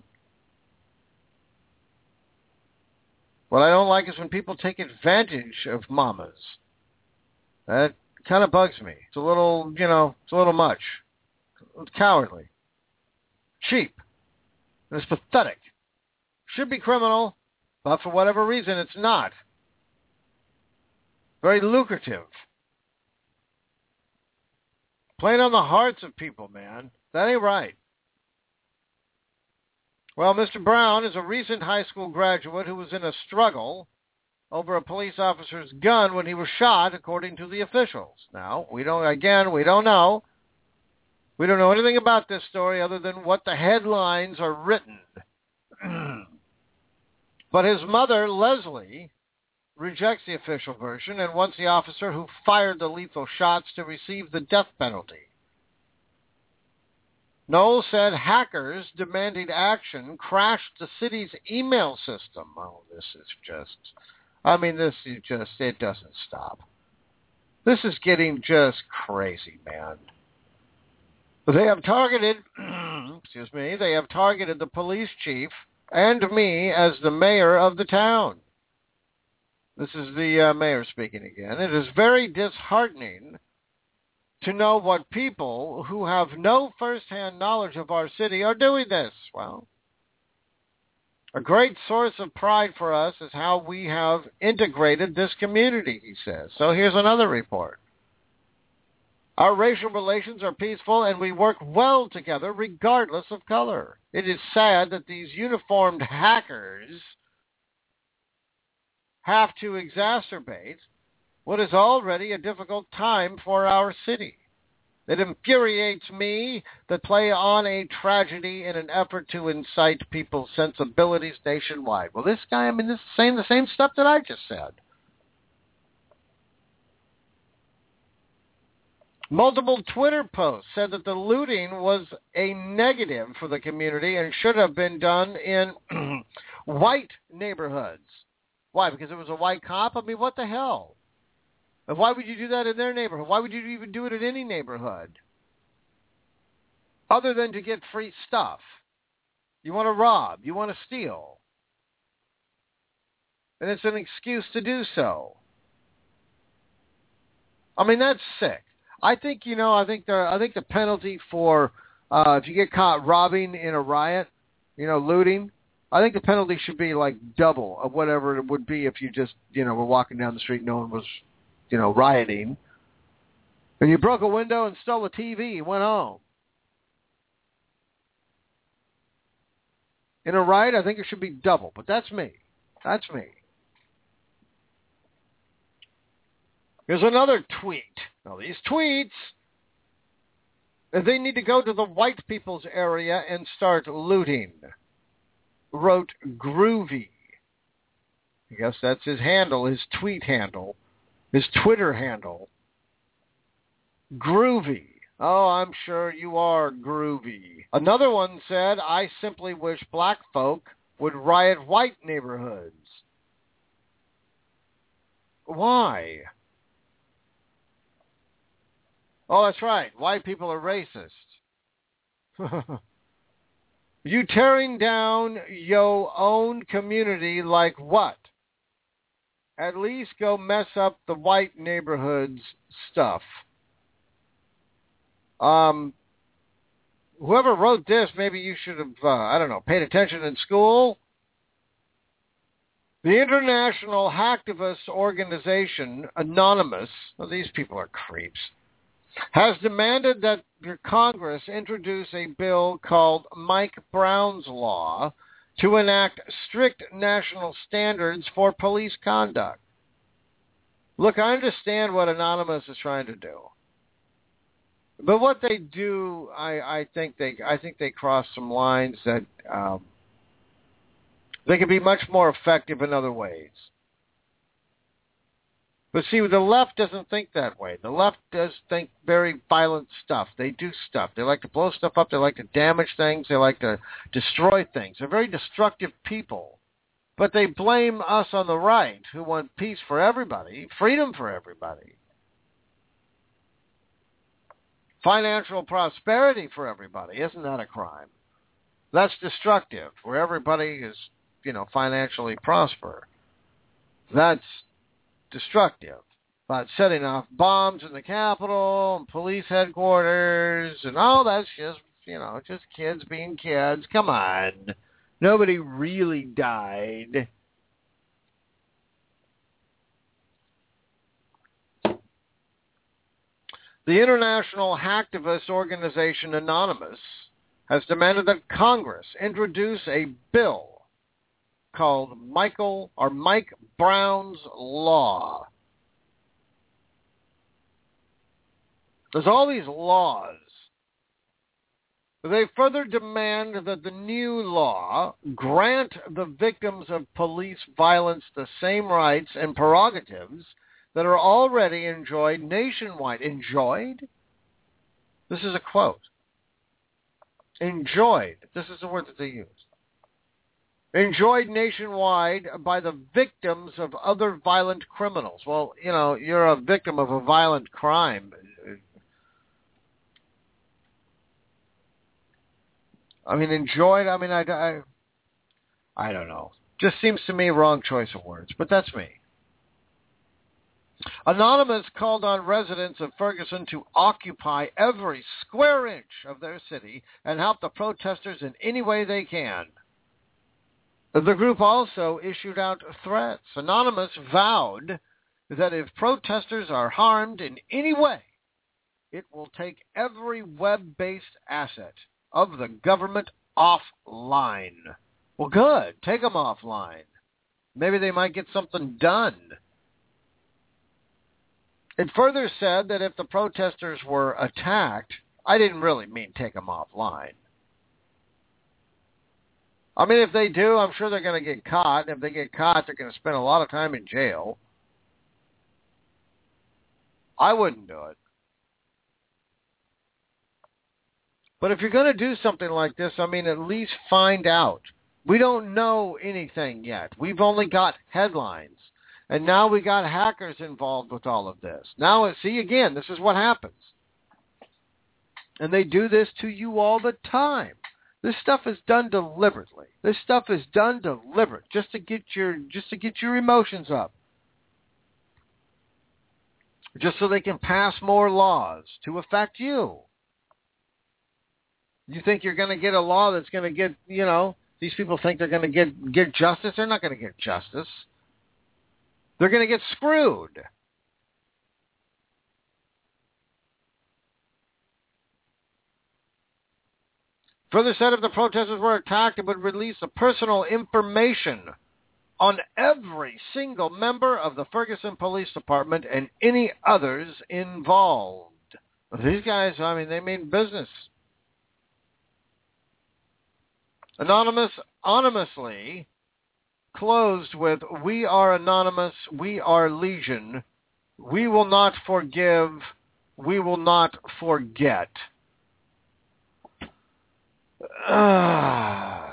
What I don't like is when people take advantage of mamas. That kind of bugs me. It's a little, you know, it's a little much. It's cowardly. Cheap. And it's pathetic. Should be criminal, but for whatever reason, it's not. Very lucrative. Playing on the hearts of people, man. That ain't right. Well, Mister Brown is a recent high school graduate who was in a struggle over a police officer's gun when he was shot, according to the officials. Now, we don't, again, we don't know. We don't know anything about this story other than what the headlines are written. But his mother, Leslie, rejects the official version and wants the officer who fired the lethal shots to receive the death penalty. Knowles said hackers demanding action crashed the city's email system. Oh, this is just, I mean, this is just, it doesn't stop. This is getting just crazy, man. They have targeted, excuse me, they have targeted the police chief and me as the mayor of the town. This is the uh, mayor speaking again. It is very disheartening to know what people who have no first-hand knowledge of our city are doing this. Well, a great source of pride for us is how we have integrated this community, he says. So here's another report. Our racial relations are peaceful and we work well together regardless of color. It is sad that these uniformed hackers have to exacerbate what is already a difficult time for our city. It infuriates me that play on a tragedy in an effort to incite people's sensibilities nationwide. Well, this guy, I mean, this is saying the same stuff that I just said. Multiple Twitter posts said that the looting was a negative for the community and should have been done in white neighborhoods. Why? Because it was a white cop? I mean, what the hell? And why would you do that in their neighborhood? Why would you even do it in any neighborhood? Other than to get free stuff. You want to rob. You want to steal. And it's an excuse to do so. I mean, that's sick. I think, you know, I think the, I think the penalty for uh, if you get caught robbing in a riot, you know, looting, I think the penalty should be like double of whatever it would be if you just, you know, were walking down the street and no one was, you know, rioting. And you broke a window and stole a T V and went home. In a riot, I think it should be double, but that's me. That's me. Here's another tweet. Now, these tweets, they need to go to the white people's area and start looting. Wrote Groovy. I guess that's his handle, his tweet handle, his Twitter handle. Groovy. Oh, I'm sure you are groovy. Another one said, I simply wish black folk would riot white neighborhoods. Why? Oh, that's right. White people are racist. You tearing down your own community like what? At least go mess up the white neighborhoods stuff. Um, whoever wrote this, maybe you should have, uh, I don't know, paid attention in school. The International Hacktivist Organization, Anonymous, well, these people are creeps, has demanded that your Congress introduce a bill called Mike Brown's Law to enact strict national standards for police conduct. Look, I understand what Anonymous is trying to do. But what they do, I, I think they I think they cross some lines that um, they can be much more effective in other ways. But see, the left doesn't think that way. The left does think very violent stuff. They do stuff. They like to blow stuff up. They like to damage things. They like to destroy things. They're very destructive people. But they blame us on the right, who want peace for everybody, freedom for everybody, financial prosperity for everybody. Isn't that a crime? That's destructive, where everybody is, you know, financially prosper. That's destructive. But setting off bombs in the Capitol, and police headquarters, and all that's just, you know, just kids being kids. Come on. Nobody really died. The international hacktivist organization Anonymous has demanded that Congress introduce a bill called Michael or Mike Brown's Law. There's all these laws. They further demand that the new law grant the victims of police violence the same rights and prerogatives that are already enjoyed nationwide. Enjoyed? This is a quote. Enjoyed. This is the word that they use. Enjoyed nationwide by the victims of other violent criminals. Well, you know, you're a victim of a violent crime. I mean, enjoyed, I mean, I, I, I don't know. Just seems to me wrong choice of words, but that's me. Anonymous called on residents of Ferguson to occupy every square inch of their city and help the protesters in any way they can. The group also issued out threats. Anonymous vowed that if protesters are harmed in any way, it will take every web-based asset of the government offline. Well, good. Take them offline. Maybe they might get something done. It further said that if the protesters were attacked, I didn't really mean take them offline. I mean, if they do, I'm sure they're going to get caught. If they get caught, they're going to spend a lot of time in jail. I wouldn't do it. But if you're going to do something like this, I mean, at least find out. We don't know anything yet. We've only got headlines. And now we got hackers involved with all of this. Now, see, again, this is what happens. And they do this to you all the time. This stuff is done deliberately. This stuff is done deliberate, just to get your just to get your emotions up. Just so they can pass more laws to affect you. You think you're going to get a law that's going to get, you know, these people think they're going to get, get justice. They're not going to get justice. They're going to get screwed. Further said if the protesters were attacked, it would release the personal information on every single member of the Ferguson Police Department and any others involved. These guys, I mean, they mean business. Anonymous anonymously closed with, "We are anonymous, we are legion. We will not forgive, we will not forget." Uh,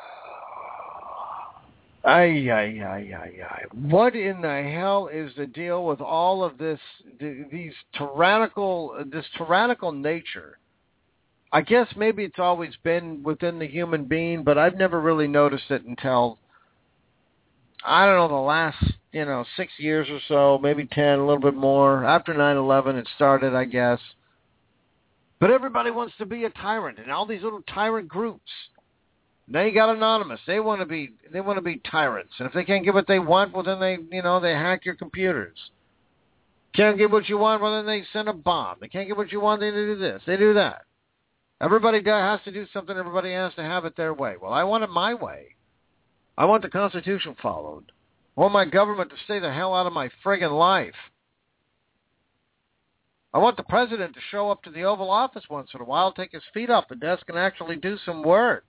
ay, ay, ay, ay, ay. What in the hell is the deal with all of this, these tyrannical, this tyrannical nature? I guess maybe it's always been within the human being, but I've never really noticed it until, I don't know, the last, you know, six years or so, maybe ten, a little bit more. After nine eleven, it started, I guess. But everybody wants to be a tyrant, and all these little tyrant groups. Now you got Anonymous. They want to be, they want to be tyrants, and if they can't get what they want, well, then they, you know, they hack your computers. Can't get what you want, well, then they send a bomb. They can't get what you want, they do this. They do that. Everybody has to do something. Everybody has to have it their way. Well, I want it my way. I want the Constitution followed. I want my government to stay the hell out of my friggin' life. I want the president to show up to the Oval Office once in a while, take his feet off the desk, and actually do some work.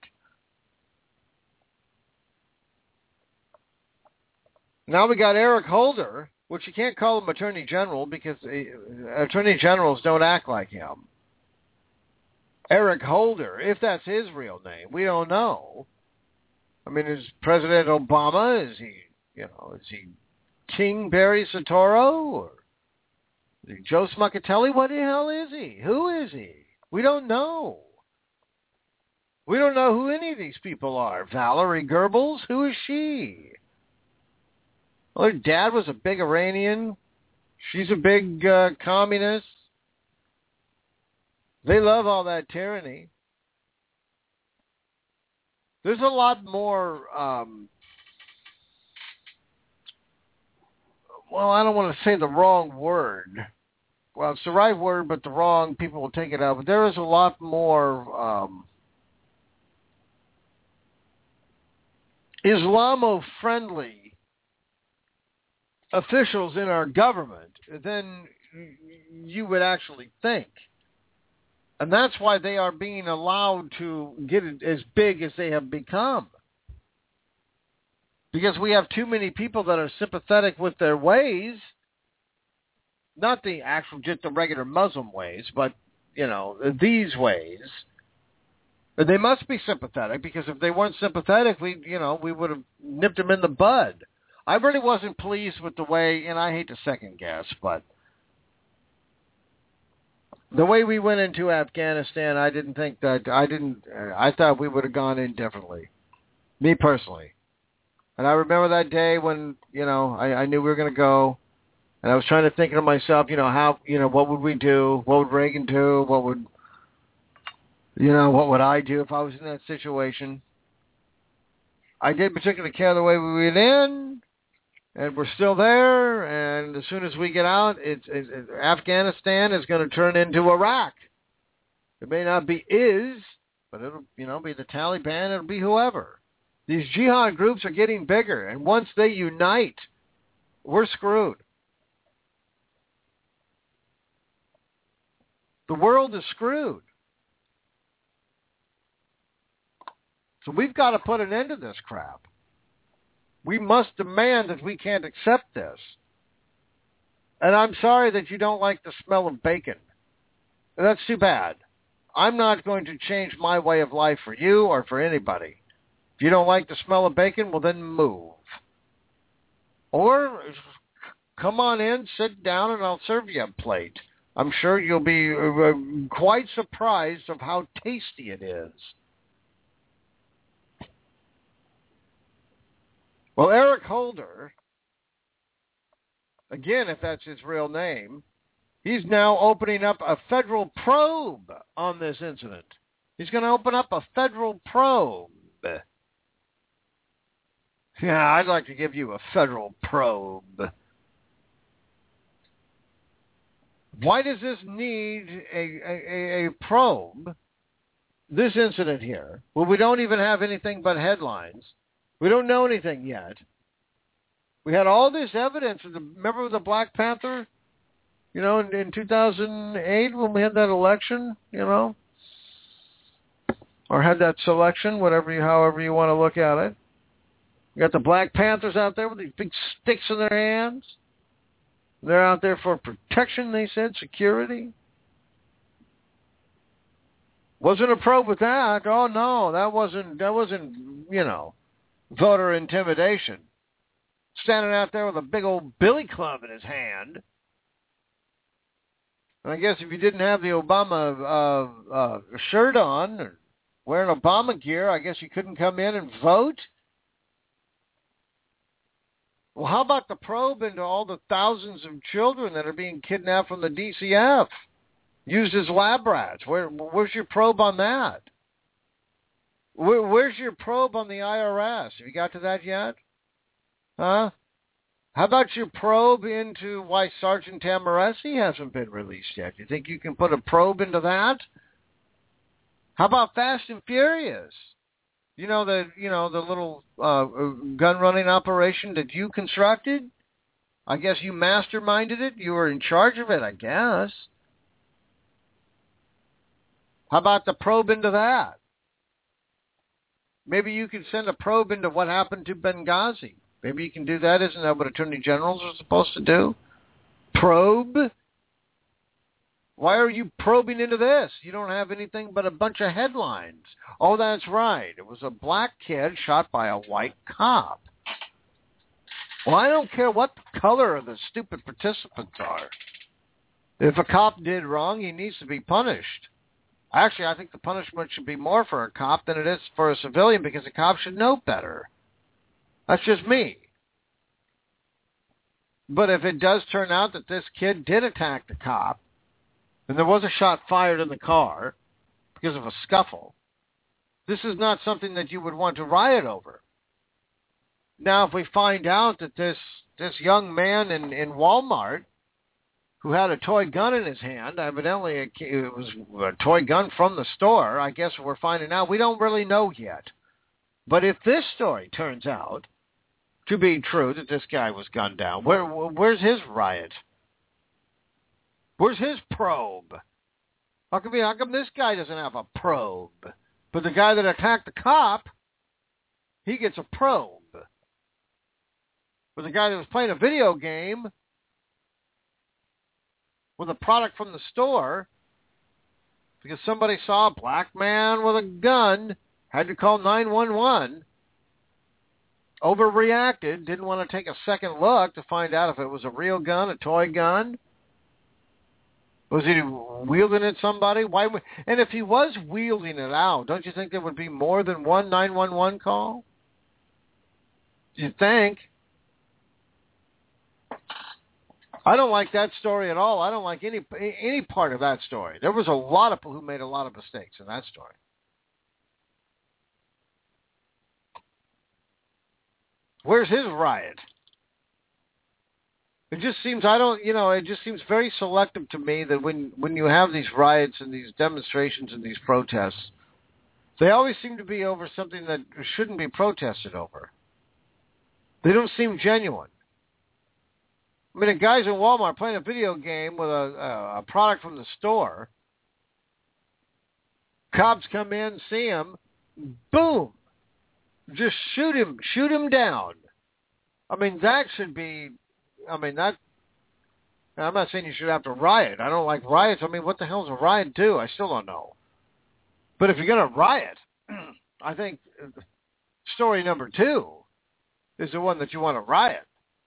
Now we got Eric Holder, which you can't call him Attorney General because uh, Attorney Generals don't act like him. Eric Holder, if that's his real name, we don't know. I mean, is President Obama, is he, you know, is he King Barry Soetoro, or is he Joe Smuckatelli? What the hell is he? Who is he? We don't know. We don't know who any of these people are. Valerie Goebbels, who is she? Well, her dad was a big Iranian. She's a big uh, communist. They love all that tyranny. There's a lot more, um, well, I don't want to say the wrong word. Well, it's the right word, but the wrong, people will take it out. But there is a lot more um, Islamo-friendly officials in our government than you would actually think. And that's why they are being allowed to get it as big as they have become. Because we have too many people that are sympathetic with their ways. Not the actual, just the regular Muslim ways, but, you know, these ways. They must be sympathetic, because if they weren't sympathetic, we, you know, we would have nipped them in the bud. I really wasn't pleased with the way, and I hate to second guess, but the way we went into Afghanistan, I didn't think that, I didn't, I thought we would have gone in differently. Me personally. And I remember that day when, you know, I, I knew we were going to go, and I was trying to think to myself, you know, how, you know, what would we do? What would Reagan do? What would, you know, what would I do if I was in that situation? I didn't particularly care the way we went in, and we're still there, and as soon as we get out, it's, it's, it's Afghanistan is going to turn into Iraq. It may not be is, but it'll, you know, be the Taliban, it'll be whoever. These jihad groups are getting bigger, and once they unite, we're screwed. The world is screwed. So we've got to put an end to this crap. We must demand that we can't accept this. And I'm sorry that you don't like the smell of bacon. That's too bad. I'm not going to change my way of life for you or for anybody. If you don't like the smell of bacon, well, then move. Or come on in, sit down, and I'll serve you a plate. I'm sure you'll be uh, quite surprised of how tasty it is. Well, Eric Holder, again, if that's his real name, he's now opening up a federal probe on this incident. He's going to open up a federal probe. Yeah, I'd like to give you a federal probe. Why does this need a, a, a probe, this incident here? Well, we don't even have anything but headlines. We don't know anything yet. We had all this evidence. Remember the Black Panther, you know, in, in two thousand eight when we had that election, you know, or had that selection, whatever you, however you want to look at it. You got the Black Panthers out there with these big sticks in their hands. They're out there for protection, they said, security. Wasn't a probe with that. Oh no, that wasn't. That wasn't. You know. Voter intimidation. Standing out there with a big old billy club in his hand. And I guess if you didn't have the Obama uh, uh, shirt on, or wearing Obama gear, I guess you couldn't come in and vote. Well, how about the probe into all the thousands of children that are being kidnapped from the D C F, used as lab rats? Where, where's your probe on that? Where's your probe on the I R S? Have you got to that yet? Huh? How about your probe into why Sergeant Tamaresi hasn't been released yet? You think you can put a probe into that? How about Fast and Furious? You know the you know the little uh, gun running operation that you constructed? I guess you masterminded it. You were in charge of it, I guess. How about the probe into that? Maybe you could send a probe into what happened to Benghazi. Maybe you can do that. Isn't that what attorney generals are supposed to do? Probe? Why are you probing into this? You don't have anything but a bunch of headlines. Oh, that's right. It was a black kid shot by a white cop. Well, I don't care what the color of the stupid participants are. If a cop did wrong, he needs to be punished. Actually, I think the punishment should be more for a cop than it is for a civilian because a cop should know better. That's just me. But if it does turn out that this kid did attack the cop, and there was a shot fired in the car because of a scuffle, this is not something that you would want to riot over. Now, if we find out that this this young man in, in Walmart who had a toy gun in his hand, evidently it, it was a toy gun from the store, I guess we're finding out. We don't really know yet. But if this story turns out to be true, that this guy was gunned down, where where's his riot? Where's his probe? How come, how come this guy doesn't have a probe? But the guy that attacked the cop, he gets a probe. But the guy that was playing a video game with a product from the store, because somebody saw a black man with a gun, had to call nine one one, overreacted, didn't want to take a second look to find out if it was a real gun, a toy gun. Was he wielding it at somebody? Why? And if he was wielding it out, don't you think there would be more than one nine one one call? You think? I don't like that story at all. I don't like any any part of that story. There was a lot of people who made a lot of mistakes in that story. Where's his riot? It just seems, I don't, you know, it just seems very selective to me that when, when you have these riots and these demonstrations and these protests, they always seem to be over something that shouldn't be protested over. They don't seem genuine. I mean, the guys in Walmart playing a video game with a, a, a product from the store, cops come in, see him, boom, just shoot him, shoot him down. I mean, that should be, I mean, that, I'm not saying you should have to riot. I don't like riots. I mean, what the hell does a riot do? I still don't know. But if you're going to riot, I think story number two is the one that you want to riot.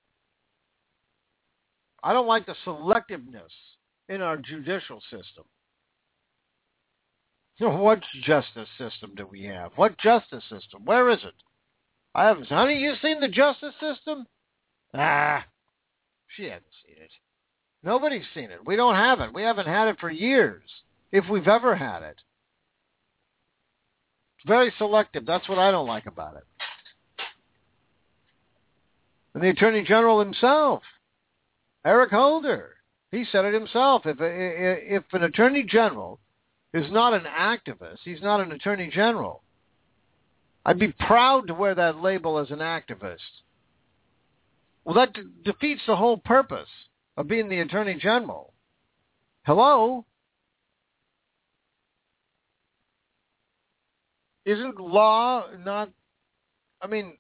I don't like the selectiveness in our judicial system. So what justice system do we have? What justice system? Where is it? I haven't. Honey, you seen the justice system? Ah, she hasn't seen it. Nobody's seen it. We don't have it. We haven't had it for years, if we've ever had it. It's very selective. That's what I don't like about it. And the Attorney General himself, Eric Holder, he said it himself. If if an Attorney General is not an activist, he's not an Attorney General. I'd be proud to wear that label as an activist. Well, that de- defeats the whole purpose of being the Attorney General. Hello? Isn't law not, I mean,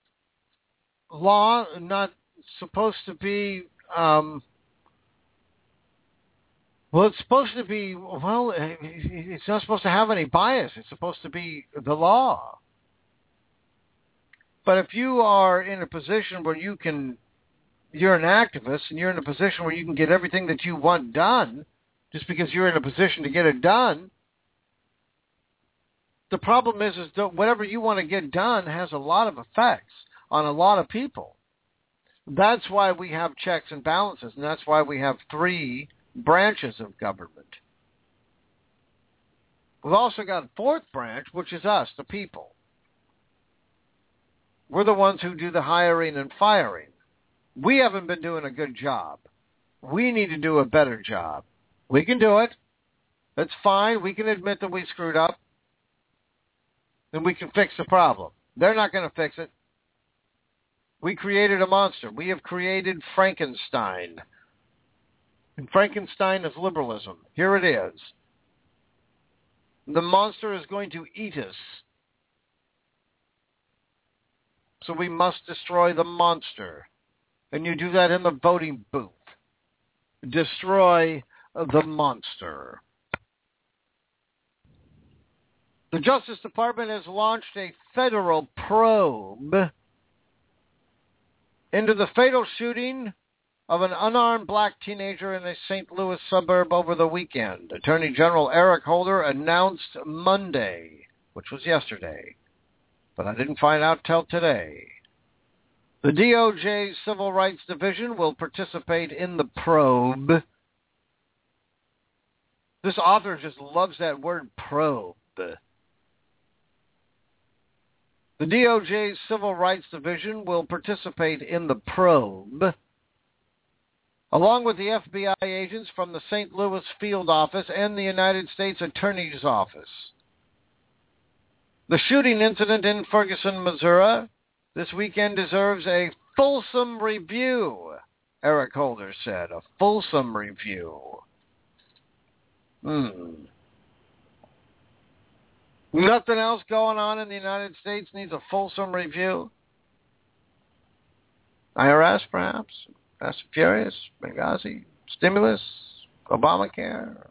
law not supposed to be, um, well, it's supposed to be, well, it's not supposed to have any bias. It's supposed to be the law. But if you are in a position where you can, you're an activist and you're in a position where you can get everything that you want done just because you're in a position to get it done, the problem is, is that whatever you want to get done has a lot of effects on a lot of people. That's why we have checks and balances, and that's why we have three branches of government. We've also got a fourth branch, which is us, the people. We're the ones who do the hiring and firing. We haven't been doing a good job. We need to do a better job. We can do it. That's fine. We can admit that we screwed up. And we can fix the problem. They're not going to fix it. We created a monster. We have created Frankenstein. And Frankenstein is liberalism. Here it is. The monster is going to eat us. So we must destroy the monster. And you do that in the voting booth. Destroy the monster. The Justice Department has launched a federal probe into the fatal shooting of an unarmed black teenager in a Saint Louis suburb over the weekend. Attorney General Eric Holder announced Monday, which was yesterday, but I didn't find out till today. The D O J's Civil Rights Division will participate in the probe. This author just loves that word probe. The D O J's Civil Rights Division will participate in the probe, along with the F B I agents from the Saint Louis Field Office and the United States Attorney's Office. The shooting incident in Ferguson, Missouri, this weekend deserves a fulsome review, Eric Holder said. A fulsome review. Hmm. Nothing else going on in the United States needs a fulsome review? I R S, perhaps? Fast and Furious? Benghazi? Stimulus? Obamacare?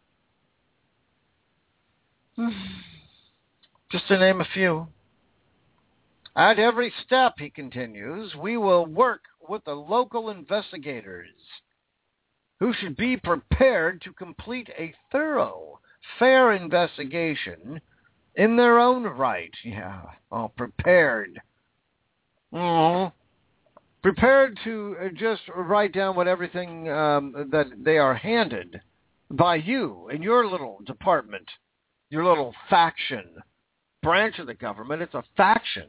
Just to name a few. At every step, he continues, we will work with the local investigators who should be prepared to complete a thorough, fair investigation in their own right. Yeah, oh, prepared. Mm-hmm. Prepared to just write down what everything um, that they are handed by you and your little department, your little faction, branch of the government. It's a faction.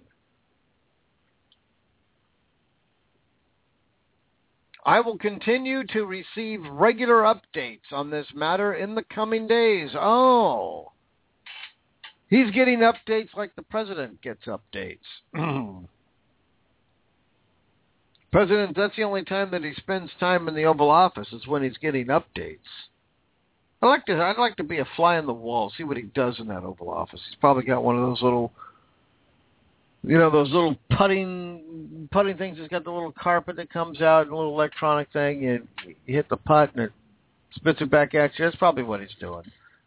I will continue to receive regular updates on this matter in the coming days. Oh, he's getting updates like the president gets updates. President, that's the only time that he spends time in the Oval Office is when he's getting updates. I like to, I'd like to be a fly on the wall, see what he does in that Oval Office. He's probably got one of those little, you know, those little putting putting things. He's got the little carpet that comes out, a little electronic thing. You, you hit the putt and it spits it back at you. That's probably what he's doing.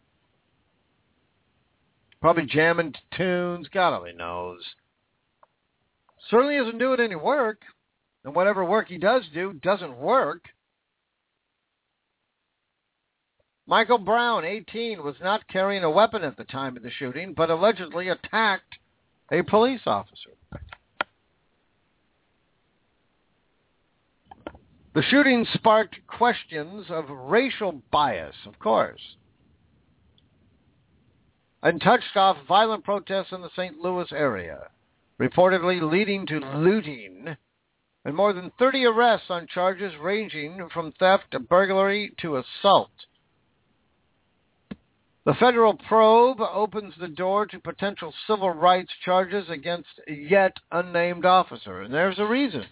Probably jamming tunes. God only knows. Certainly isn't doing any work. And whatever work he does do doesn't work. Michael Brown, eighteen, was not carrying a weapon at the time of the shooting, but allegedly attacked a police officer. The shooting sparked questions of racial bias, of course, and touched off violent protests in the Saint Louis area, reportedly leading to looting and more than thirty arrests on charges ranging from theft to burglary to assault. The federal probe opens the door to potential civil rights charges against a yet unnamed officer, and there's a reason.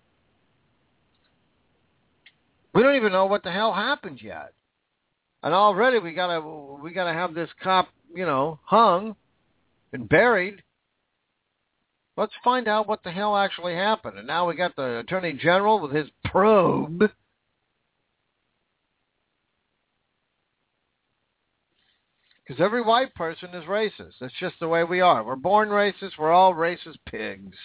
We don't even know what the hell happened yet, and already we gotta we gotta have this cop, you know, hung and buried. Let's find out what the hell actually happened. And now we got the Attorney General with his probe. Because every white person is racist. That's just the way we are. We're born racist. We're all racist pigs.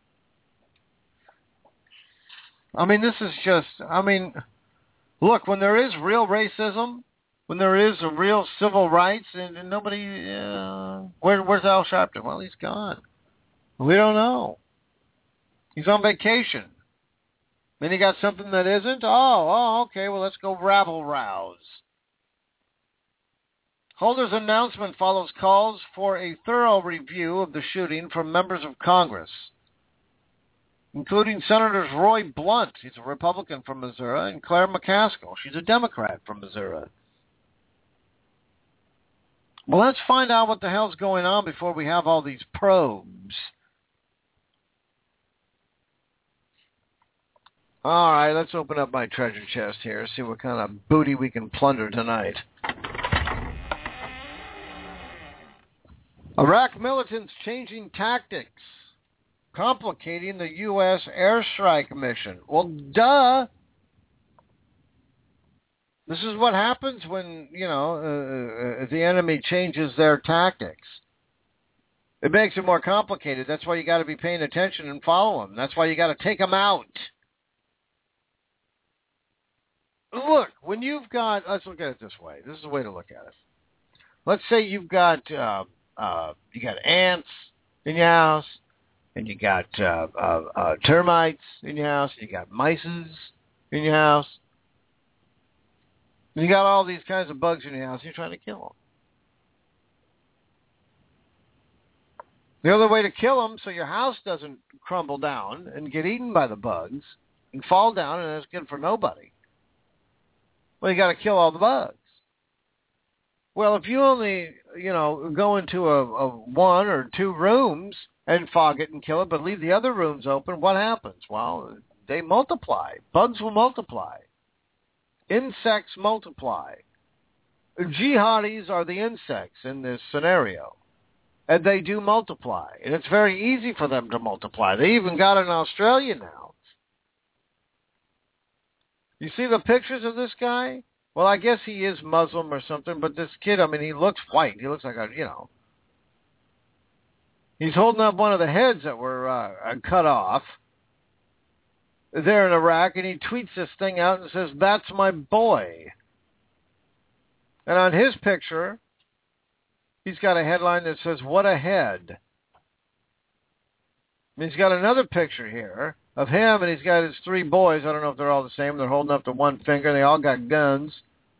I mean, this is just, I mean, look, when there is real racism, when there is a real civil rights, and, and nobody, uh, where, where's Al Sharpton? Well, he's gone. We don't know. He's on vacation. Then he got something that isn't? Oh, oh, okay, well, let's go rabble-rouse. Holder's announcement follows calls for a thorough review of the shooting from members of Congress. including Senators Roy Blunt, he's a Republican from Missouri, and Claire McCaskill, she's a Democrat from Missouri. Well, let's find out what the hell's going on before we have all these probes. All right, let's open up my treasure chest here, see what kind of booty we can plunder tonight. Iraq militants changing tactics, complicating the U S airstrike mission. Well, duh. This is what happens when, you know, uh, uh, the enemy changes their tactics. It makes it more complicated. That's why you got to be paying attention and follow them. That's why you got to take them out. Look, when you've got, let's look at it this way. This is the way to look at it. Let's say you've got, uh, uh, you got ants in your house, and you got uh, uh, uh, termites in your house, and you got mices in your house. And you got all these kinds of bugs in your house, and you're trying to kill them. The other way to kill them so your house doesn't crumble down and get eaten by the bugs and fall down, and it's good for nobody. Well, you got to kill all the bugs. Well, if you only, you know, go into a, a one or two rooms and fog it and kill it, but leave the other rooms open, what happens? Well, they multiply. Bugs will multiply. Insects multiply. Jihadis are the insects in this scenario. And they do multiply. And it's very easy for them to multiply. They even got it in Australia now. You see the pictures of this guy? Well, I guess he is Muslim or something, but this kid, I mean, he looks white. He looks like a, you know. He's holding up one of the heads that were uh, cut off there in Iraq, and he tweets this thing out and says, "That's my boy." And on his picture, he's got a headline that says, "What a head." And he's got another picture here of him, and he's got his three boys. I don't know if they're all the same. They're holding up to one finger. They all got guns.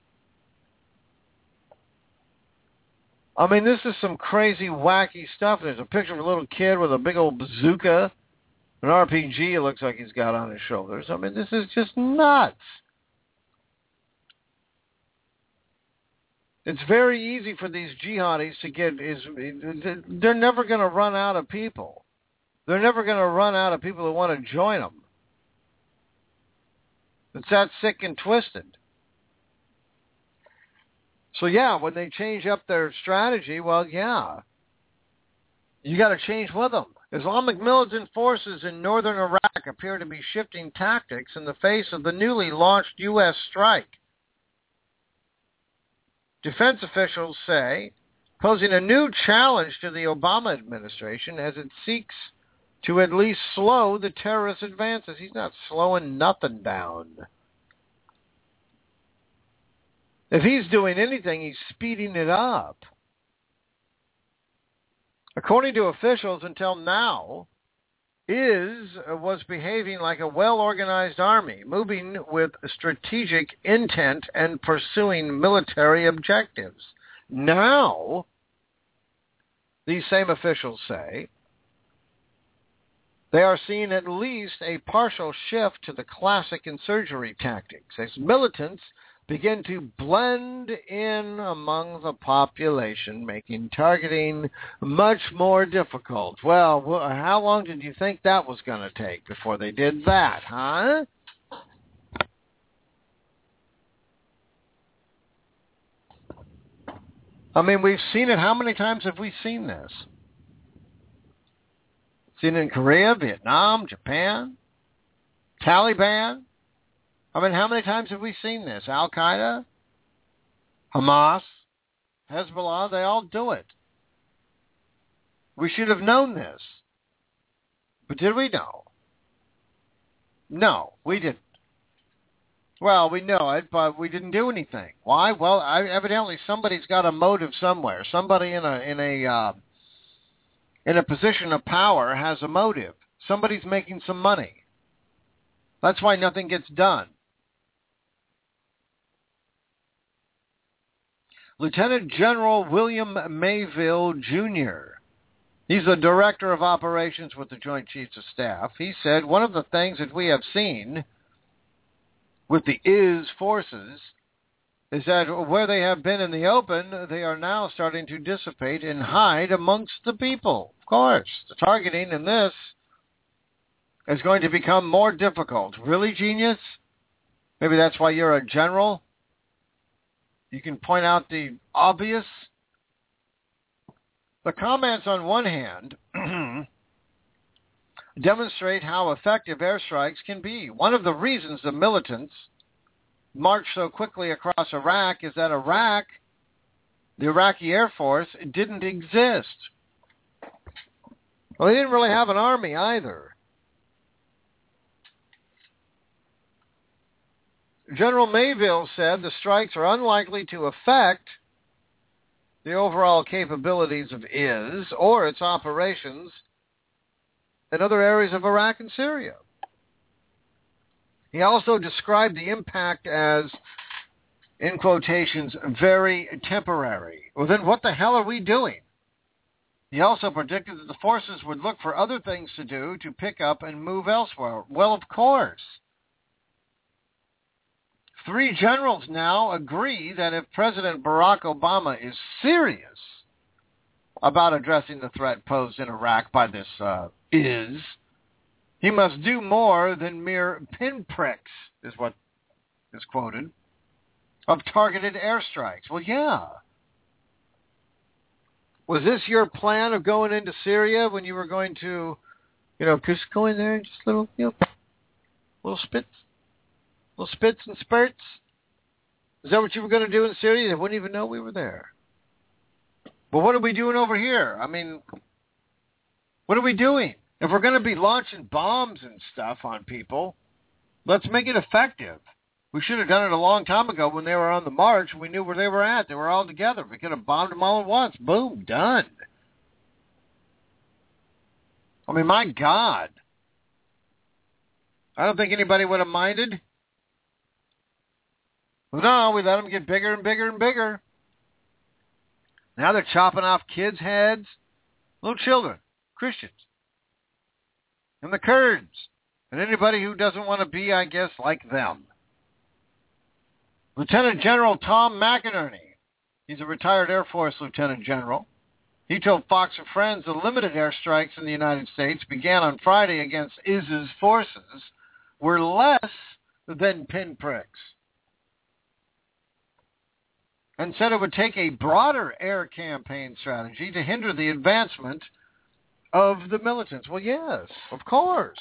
I mean, this is some crazy, wacky stuff. There's a picture of a little kid with a big old bazooka, an R P G it looks like he's got on his shoulders. I mean, this is just nuts. It's very easy for these jihadis to get, is they're never going to run out of people. They're never going to run out of people who want to join them. It's that sick and twisted. So, yeah, when they change up their strategy, well, yeah, you got to change with them. Islamic militant forces in northern Iraq appear to be shifting tactics in the face of the newly launched U S strike. Defense officials say, posing a new challenge to the Obama administration as it seeks to at least slow the terrorist advances. He's not slowing nothing down. If he's doing anything, he's speeding it up. According to officials, until now, is was behaving like a well-organized army, moving with strategic intent and pursuing military objectives. Now, these same officials say, they are seeing at least a partial shift to the classic insurgery tactics as militants begin to blend in among the population, making targeting much more difficult. Well, how long did you think that was going to take before they did that, huh? I mean, we've seen it. How many times have we seen this? Seen it in Korea, Vietnam, Japan, Taliban. I mean, how many times have we seen this? Al-Qaeda, Hamas, Hezbollah, they all do it. We should have known this. But did we know? No, we didn't. Well, we know it, but we didn't do anything. Why? Well, I, evidently somebody's got a motive somewhere. Somebody in a in a uh, in a position of power has a motive. Somebody's making some money. That's why nothing gets done. Lieutenant General William Mayville, Junior He's the director of operations with the Joint Chiefs of Staff. He said, one of the things that we have seen with the I S forces is that where they have been in the open, they are now starting to dissipate and hide amongst the people. Of course, the targeting in this is going to become more difficult. Really, genius? Maybe that's why you're a general? You can point out the obvious? The comments, on one hand, demonstrate how effective airstrikes can be. One of the reasons the militants marched so quickly across Iraq is that Iraq, the Iraqi Air Force, didn't exist. Well, they didn't really have an army either. General Mayville said the strikes are unlikely to affect the overall capabilities of I S or its operations in other areas of Iraq and Syria. He also described the impact as, in quotations, very temporary. Well, then what the hell are we doing? He also predicted that the forces would look for other things to do to pick up and move elsewhere. Well, of course. Three generals now agree that if President Barack Obama is serious about addressing the threat posed in Iraq by this uh, I S, he must do more than mere pinpricks, is what is quoted, of targeted airstrikes. Well, yeah. Was this your plan of going into Syria when you were going to, you know, just go in there and just little, you know, little spits? Little spits and spurts? Is that what you were going to do in Syria? They wouldn't even know we were there. But what are we doing over here? I mean, what are we doing? If we're going to be launching bombs and stuff on people, let's make it effective. We should have done it a long time ago when they were on the march. We knew where they were at. They were all together. We could have bombed them all at once. Boom, done. I mean, my God. I don't think anybody would have minded. No, we let them get bigger and bigger and bigger. Now they're chopping off kids' heads, little children, Christians, and the Kurds, and anybody who doesn't want to be, I guess, like them. Lieutenant General Tom McInerney, he's a retired Air Force Lieutenant General. He told Fox and Friends the limited airstrikes in the United States began on Friday against I S's forces were less than pinpricks, and said it would take a broader air campaign strategy to hinder the advancement of the militants. Well, yes, of course.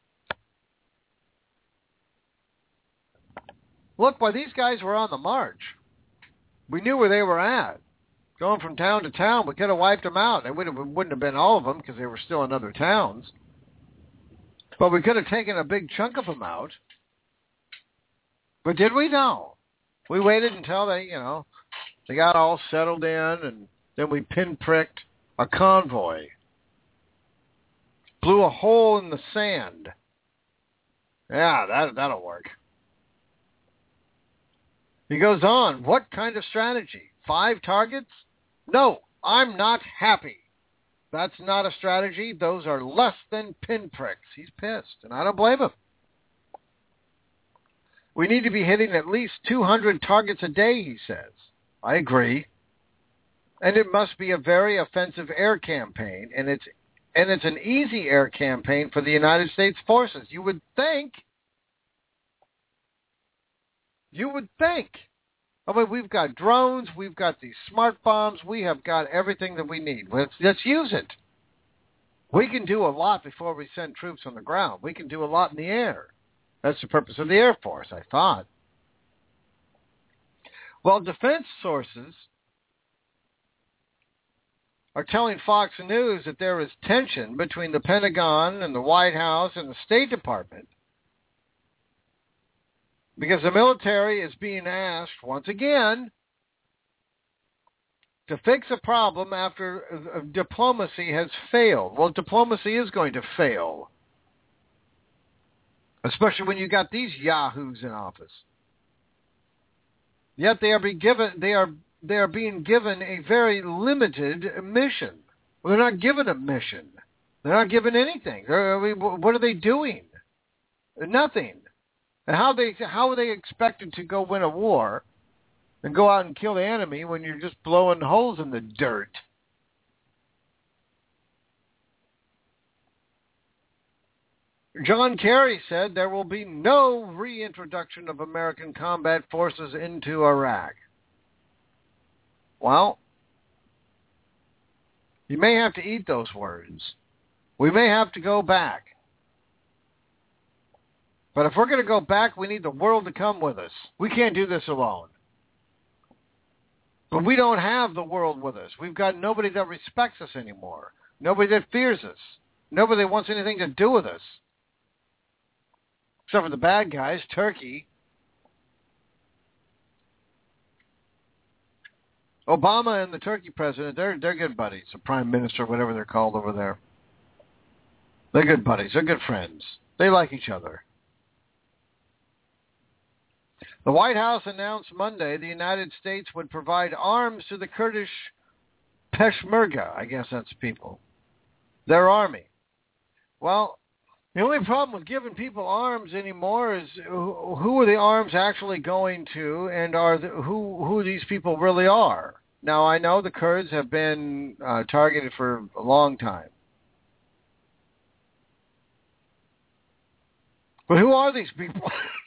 Look, while these guys were on the march, we knew where they were at. Going from town to town, we could have wiped them out. It wouldn't have been all of them because they were still in other towns. But we could have taken a big chunk of them out. But did we? No. We waited until they, you know, they got all settled in, and then we pinpricked a convoy. Blew a hole in the sand. Yeah, that, that'll work. He goes on, what kind of strategy? Five targets? No, I'm not happy. That's not a strategy. Those are less than pinpricks. He's pissed, and I don't blame him. We need to be hitting at least two hundred targets a day, he says. I agree. And it must be a very offensive air campaign, and it's and it's an easy air campaign for the United States forces. You would think. You would think. I mean, we've got drones, we've got these smart bombs, we have got everything that we need. Let's, let's use it. We can do a lot before we send troops on the ground. We can do a lot in the air. That's the purpose of the Air Force, I thought. Well, defense sources are telling Fox News that there is tension between the Pentagon and the White House and the State Department because the military is being asked, once again, to fix a problem after diplomacy has failed. Well, diplomacy is going to fail, especially when you got these yahoos in office. Yet they are being given they are they are being given a very limited mission. Well, they're not given a mission. They're not given anything. They're, I mean, what are they doing? Nothing. And how they how are they expected to go win a war and go out and kill the enemy when you're just blowing holes in the dirt? John Kerry said there will be no reintroduction of American combat forces into Iraq. Well, you may have to eat those words. We may have to go back. But if we're going to go back, we need the world to come with us. We can't do this alone. But we don't have the world with us. We've got nobody that respects us anymore. Nobody that fears us. Nobody that wants anything to do with us. Except for the bad guys, Turkey. Obama and the Turkey president, they're they're good buddies. The prime minister, whatever they're called over there. They're good buddies. They're good friends. They like each other. The White House announced Monday the United States would provide arms to the Kurdish Peshmerga, I guess that's people, their army. Well, the only problem with giving people arms anymore is who are the arms actually going to, and are the, who who these people really are. Now, I know the Kurds have been uh, targeted for a long time. But who are these people?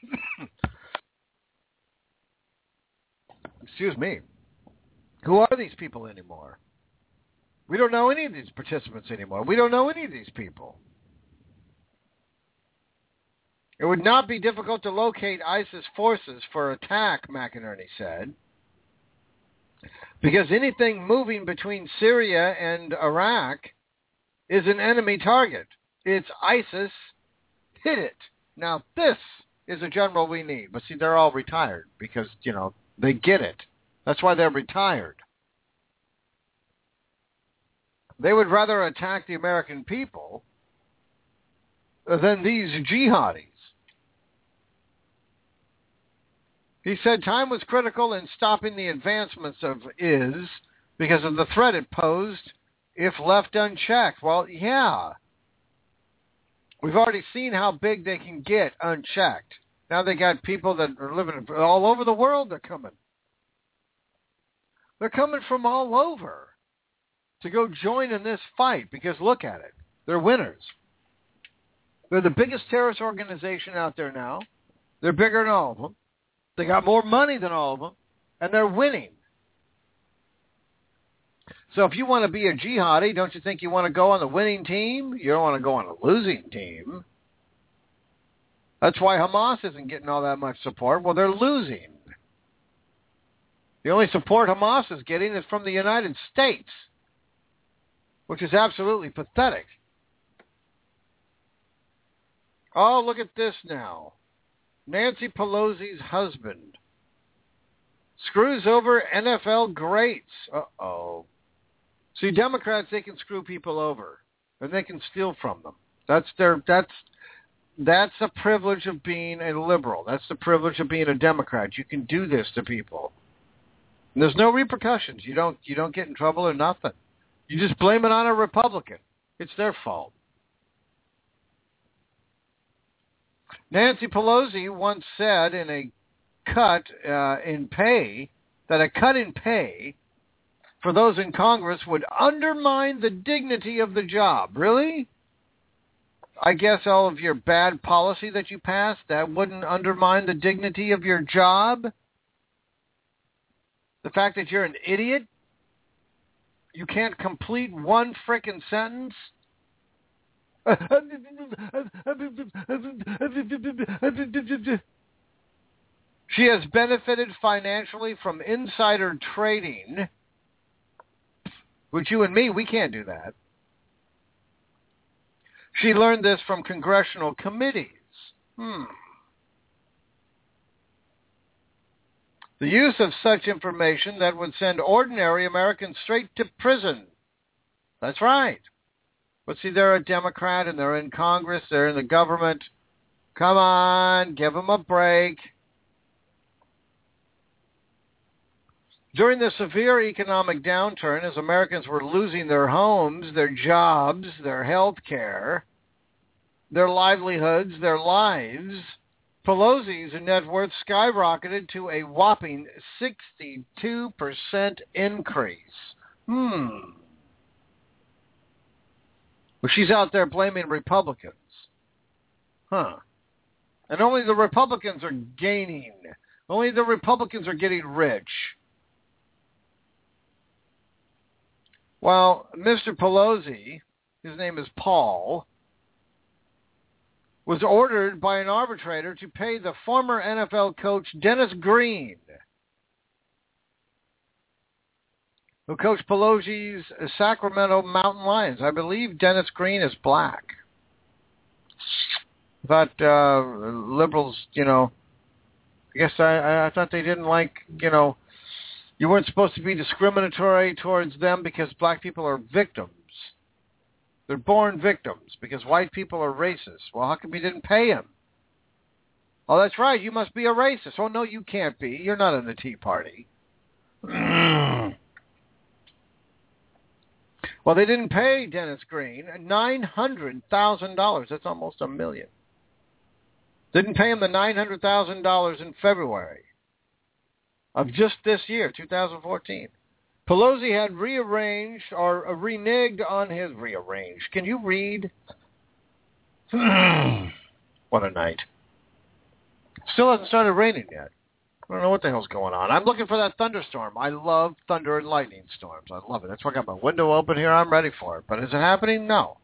Excuse me. Who are these people anymore? We don't know any of these participants anymore. We don't know any of these people. It would not be difficult to locate ISIS forces for attack, McInerney said, because anything moving between Syria and Iraq is an enemy target. It's ISIS. Hit it. Now, this is a general we need. But see, they're all retired because, you know, they get it. That's why they're retired. They would rather attack the American people than these jihadis. He said time was critical in stopping the advancements of I S because of the threat it posed if left unchecked. Well, yeah. We've already seen how big they can get unchecked. Now they got people that are living all over the world. They're coming. They're coming from all over to go join in this fight because look at it. They're winners. They're the biggest terrorist organization out there now. They're bigger than all of them. They got more money than all of them, and they're winning. So if you want to be a jihadi, don't you think you want to go on the winning team? You don't want to go on a losing team. That's why Hamas isn't getting all that much support. Well, they're losing. The only support Hamas is getting is from the United States, which is absolutely pathetic. Oh, look at this now. Nancy Pelosi's husband screws over N F L greats. Uh-oh. See, Democrats, they can screw people over, and they can steal from them. That's their that's that's the privilege of being a liberal. That's the privilege of being a Democrat. You can do this to people. And there's no repercussions. You don't you don't get in trouble or nothing. You just blame it on a Republican. It's their fault. Nancy Pelosi once said in a cut uh, in pay that a cut in pay for those in Congress would undermine the dignity of the job. Really? I guess all of your bad policy that you passed, that wouldn't undermine the dignity of your job? The fact that you're an idiot? You can't complete one frickin' sentence? She has benefited financially from insider trading, which you and me, we can't do that. She learned this from congressional committees. Hmm. The use of such information that would send ordinary Americans straight to prison. That's right. But see, they're a Democrat and they're in Congress, they're in the government. Come on, give them a break. During the severe economic downturn, as Americans were losing their homes, their jobs, their health care, their livelihoods, their lives, Pelosi's net worth skyrocketed to a whopping sixty-two percent increase. Hmm. Well, she's out there blaming Republicans. Huh. And only the Republicans are gaining. Only the Republicans are getting rich. Well, Mister Pelosi, his name is Paul, was ordered by an arbitrator to pay the former N F L coach Dennis Green, who coached Pelosi's Sacramento Mountain Lions. I believe Dennis Green is black. I thought uh, liberals, you know, I guess I, I thought they didn't like, you know, you weren't supposed to be discriminatory towards them because black people are victims. They're born victims because white people are racist. Well, how come you didn't pay him? Oh, that's right. You must be a racist. Oh, no, you can't be. You're not in the Tea Party. Well, they didn't pay Dennis Green nine hundred thousand dollars. That's almost a million. Didn't pay him the nine hundred thousand dollars in February of just this year, two thousand fourteen. Pelosi had rearranged or uh, reneged on his rearranged. Can you read? What a night. Still hasn't started raining yet. I don't know what the hell's going on. I'm looking for that thunderstorm. I love thunder and lightning storms. I love it. That's why I got my window open here. I'm ready for it. But is it happening? No.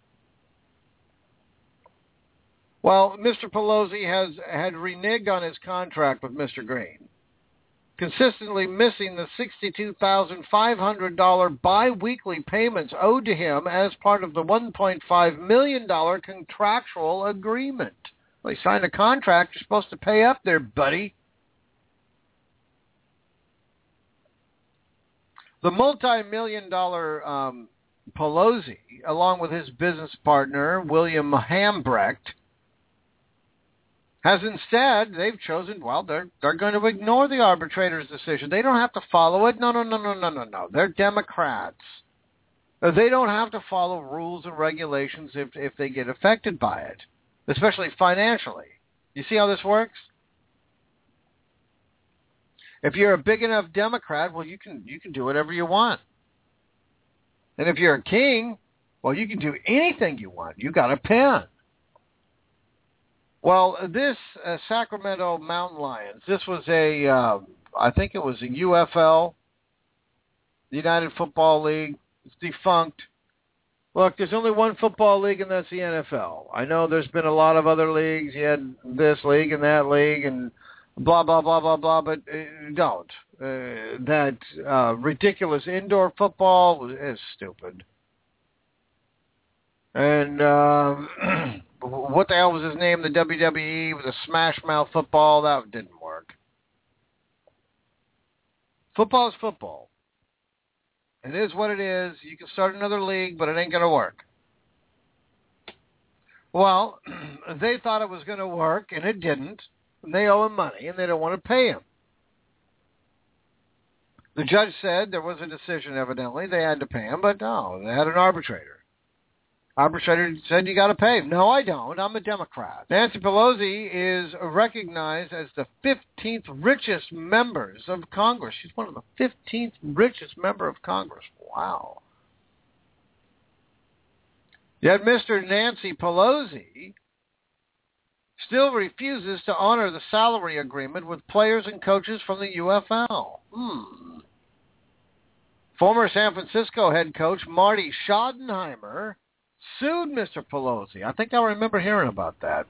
Well, Mister Pelosi has had reneged on his contract with Mister Green, consistently missing the sixty-two thousand five hundred dollars biweekly payments owed to him as part of the one point five million dollars contractual agreement. Well, he signed a contract. You're supposed to pay up there, buddy. The multi-million dollar um, Pelosi, along with his business partner, William Hambrecht, has instead, they've chosen, well, they're they're going to ignore the arbitrator's decision. They don't have to follow it. No, no, no, no, no, no, no. They're Democrats. They don't have to follow rules and regulations if if they get affected by it, especially financially. You see how this works? If you're a big enough Democrat, well, you can you can do whatever you want. And if you're a king, well, you can do anything you want. You got a pen. Well, this uh, Sacramento Mountain Lions, this was a, uh, I think it was a U F L, the United Football League. It's defunct. Look, there's only one football league, and that's the N F L. I know there's been a lot of other leagues. You had this league and that league and blah, blah, blah, blah, blah, but uh, don't. Uh, that uh, ridiculous indoor football is stupid. And uh, what the hell was his name? The W W E with the Smash Mouth football? That didn't work. Football is football. It is what it is. You can start another league, but it ain't going to work. Well, they thought it was going to work, and it didn't. And they owe him money, and they don't want to pay him. The judge said there was a decision, evidently. They had to pay him, but no, they had an arbitrator. Arbitrator said, you got to pay. No, I don't. I'm a Democrat. Nancy Pelosi is recognized as the fifteenth richest members of Congress. She's one of the fifteenth richest member of Congress. Wow. Yet Mister Nancy Pelosi still refuses to honor the salary agreement with players and coaches from the U F L. Hmm. Former San Francisco head coach Marty Schottenheimer sued Mister Pelosi. I think I remember hearing about that.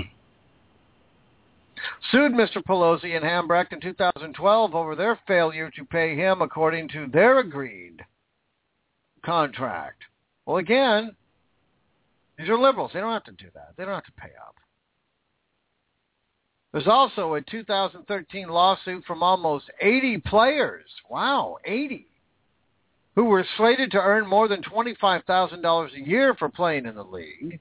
Sued Mister Pelosi and Hambrecht in two thousand twelve over their failure to pay him according to their agreed contract. Well, again, these are liberals. They don't have to do that. They don't have to pay up. There's also a two thousand thirteen lawsuit from almost eighty players. Wow, eighty. Who were slated to earn more than twenty-five thousand dollars a year for playing in the league.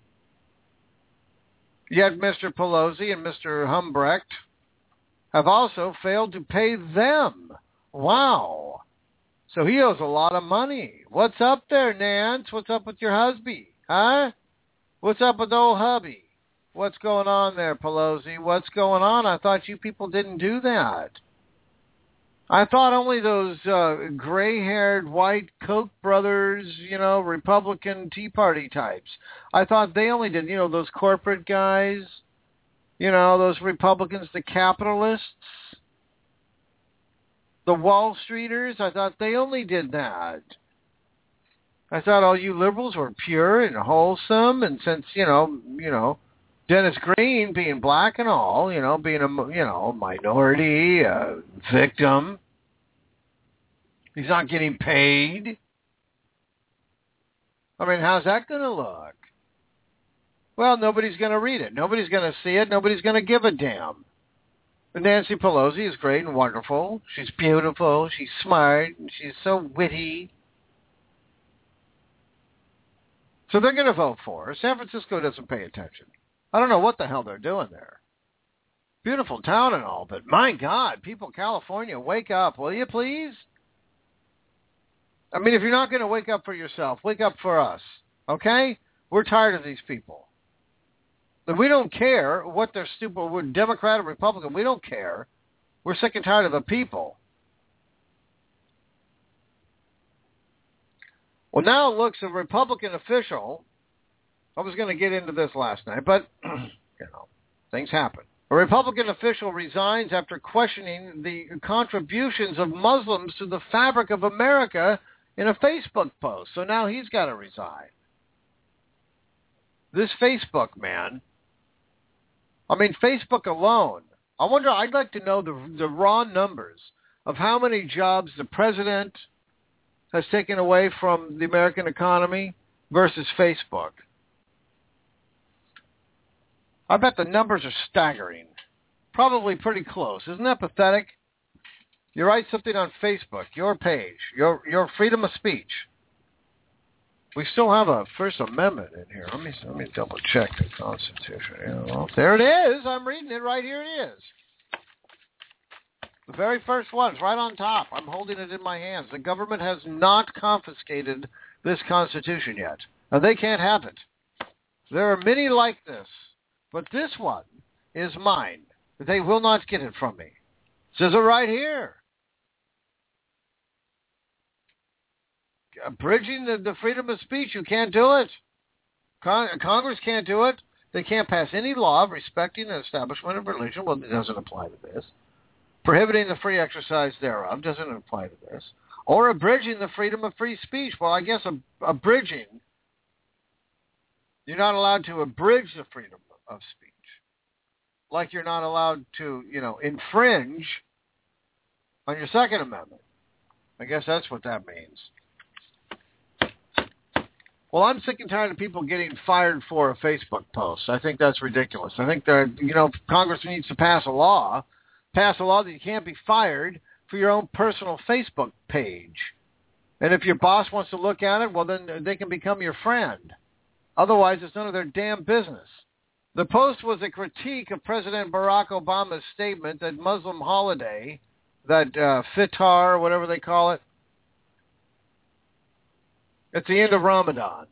Yet Mister Pelosi and Mister Hambrecht have also failed to pay them Wow. So he owes a lot of money. What's up there, Nance? What's up with your husband? Huh? What's up with old hubby? What's going on there, Pelosi? What's going on? I thought you people didn't do that. I thought only those uh, gray-haired, white Koch brothers, you know, Republican Tea Party types. I thought they only did, you know, those corporate guys, you know, those Republicans, the capitalists, the Wall Streeters. I thought they only did that. I thought all you liberals were pure and wholesome, and since, you know, you know, Dennis Green being black and all, you know, being a, you know, minority, a victim, he's not getting paid. I mean, how's that going to look? Well, nobody's going to read it. Nobody's going to see it. Nobody's going to give a damn. And Nancy Pelosi is great and wonderful. She's beautiful. She's smart. And she's so witty. So they're going to vote for her. San Francisco doesn't pay attention. I don't know what the hell they're doing there. Beautiful town and all, but my God, people in California, wake up, will you please? I mean, if you're not going to wake up for yourself, wake up for us, okay? We're tired of these people. But we don't care what they're stupid, we're Democrat or Republican, we don't care. We're sick and tired of the people. Well, now it looks a Republican official, I was going to get into this last night, but, you know, things happen. A Republican official resigns after questioning the contributions of Muslims to the fabric of America in a Facebook post. So now he's got to resign. This Facebook man, I mean, Facebook alone, I wonder, I'd like to know the, the raw numbers of how many jobs the president has taken away from the American economy versus Facebook. I bet the numbers are staggering. Probably pretty close. Isn't that pathetic? You write something on Facebook, your page, your your freedom of speech. We still have a First Amendment in here. Let me let me double check the Constitution. Yeah, well, there it is. I'm reading it right here. It is. The very first one. It's right on top. I'm holding it in my hands. The government has not confiscated this Constitution yet. And they can't have it. There are many like this. But this one is mine. They will not get it from me. It says it right here. Abridging the, the freedom of speech, you can't do it. Con- Congress can't do it. They can't pass any law respecting the establishment of religion. Well, it doesn't apply to this. Prohibiting the free exercise thereof doesn't apply to this. Or abridging the freedom of free speech. Well, I guess ab- abridging, you're not allowed to abridge the freedom of speech. Like you're not allowed to, you know, infringe on your Second Amendment. I guess that's what that means. Well, I'm sick and tired of people getting fired for a Facebook post. I think that's ridiculous. I think that, you know, Congress needs to pass a law, pass a law that you can't be fired for your own personal Facebook page. And if your boss wants to look at it, well, then they can become your friend. Otherwise, it's none of their damn business. The post was a critique of President Barack Obama's statement that Muslim holiday, that uh, Fitar, whatever they call it, it's the end of Ramadan.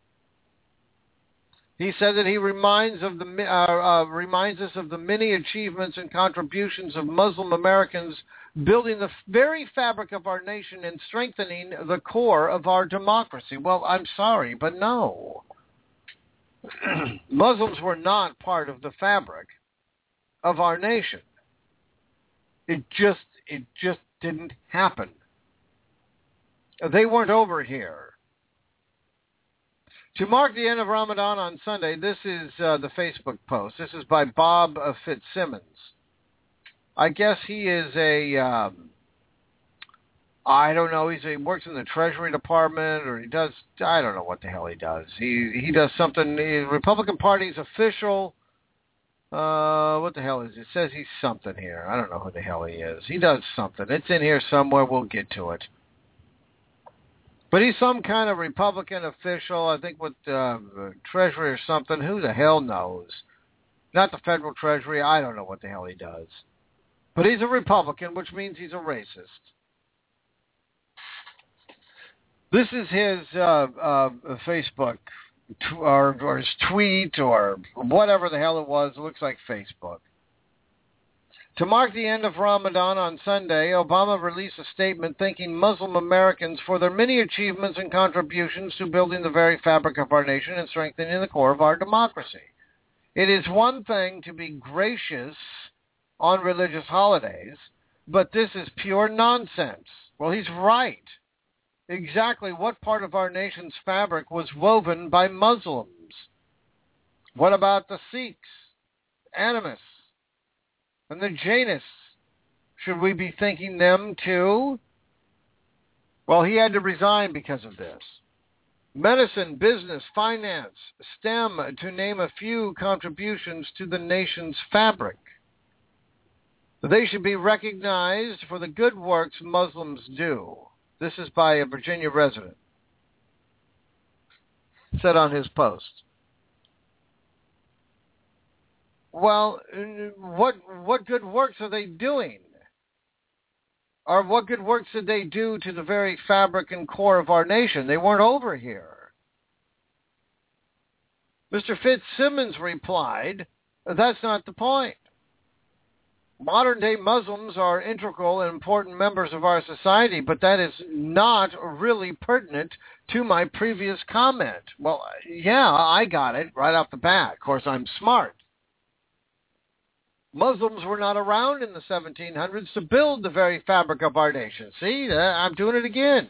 He said that he reminds of the uh, uh, reminds us of the many achievements and contributions of Muslim Americans building the very fabric of our nation and strengthening the core of our democracy. Well, I'm sorry, but no. Muslims were not part of the fabric of our nation. It just it just didn't happen. They weren't over here. To mark the end of Ramadan on Sunday, this is uh, the Facebook post. This is by Bob uh, Fitzsimmons. I guess he is a, um, I don't know, he's a, he works in the Treasury Department, or he does, I don't know what the hell he does. He he does something, the Republican Party's official, uh, what the hell is it? It says he's something here. I don't know who the hell he is. He does something. It's in here somewhere. We'll get to it. But he's some kind of Republican official, I think with uh, Treasury or something. Who the hell knows? Not the federal Treasury. I don't know what the hell he does. But he's a Republican, which means he's a racist. This is his uh, uh, Facebook t- or, or his tweet or whatever the hell it was. It looks like Facebook. To mark the end of Ramadan on Sunday, Obama released a statement thanking Muslim Americans for their many achievements and contributions to building the very fabric of our nation and strengthening the core of our democracy. It is one thing to be gracious on religious holidays, but this is pure nonsense. Well, he's right. Exactly what part of our nation's fabric was woven by Muslims? What about the Sikhs, animists, and the Jainists? Should we be thanking them too? Well, he had to resign because of this. Medicine, business, finance, STEM, to name a few contributions to the nation's fabric. They should be recognized for the good works Muslims do. This is by a Virginia resident. Said on his post. Well, what what good works are they doing? Or what good works did they do to the very fabric and core of our nation? They weren't over here. Mister Fitzsimmons replied, that's not the point. Modern-day Muslims are integral and important members of our society, but that is not really pertinent to my previous comment. Well, yeah, I got it right off the bat. Of course, I'm smart. Muslims were not around in the seventeen hundreds to build the very fabric of our nation. See, I'm doing it again.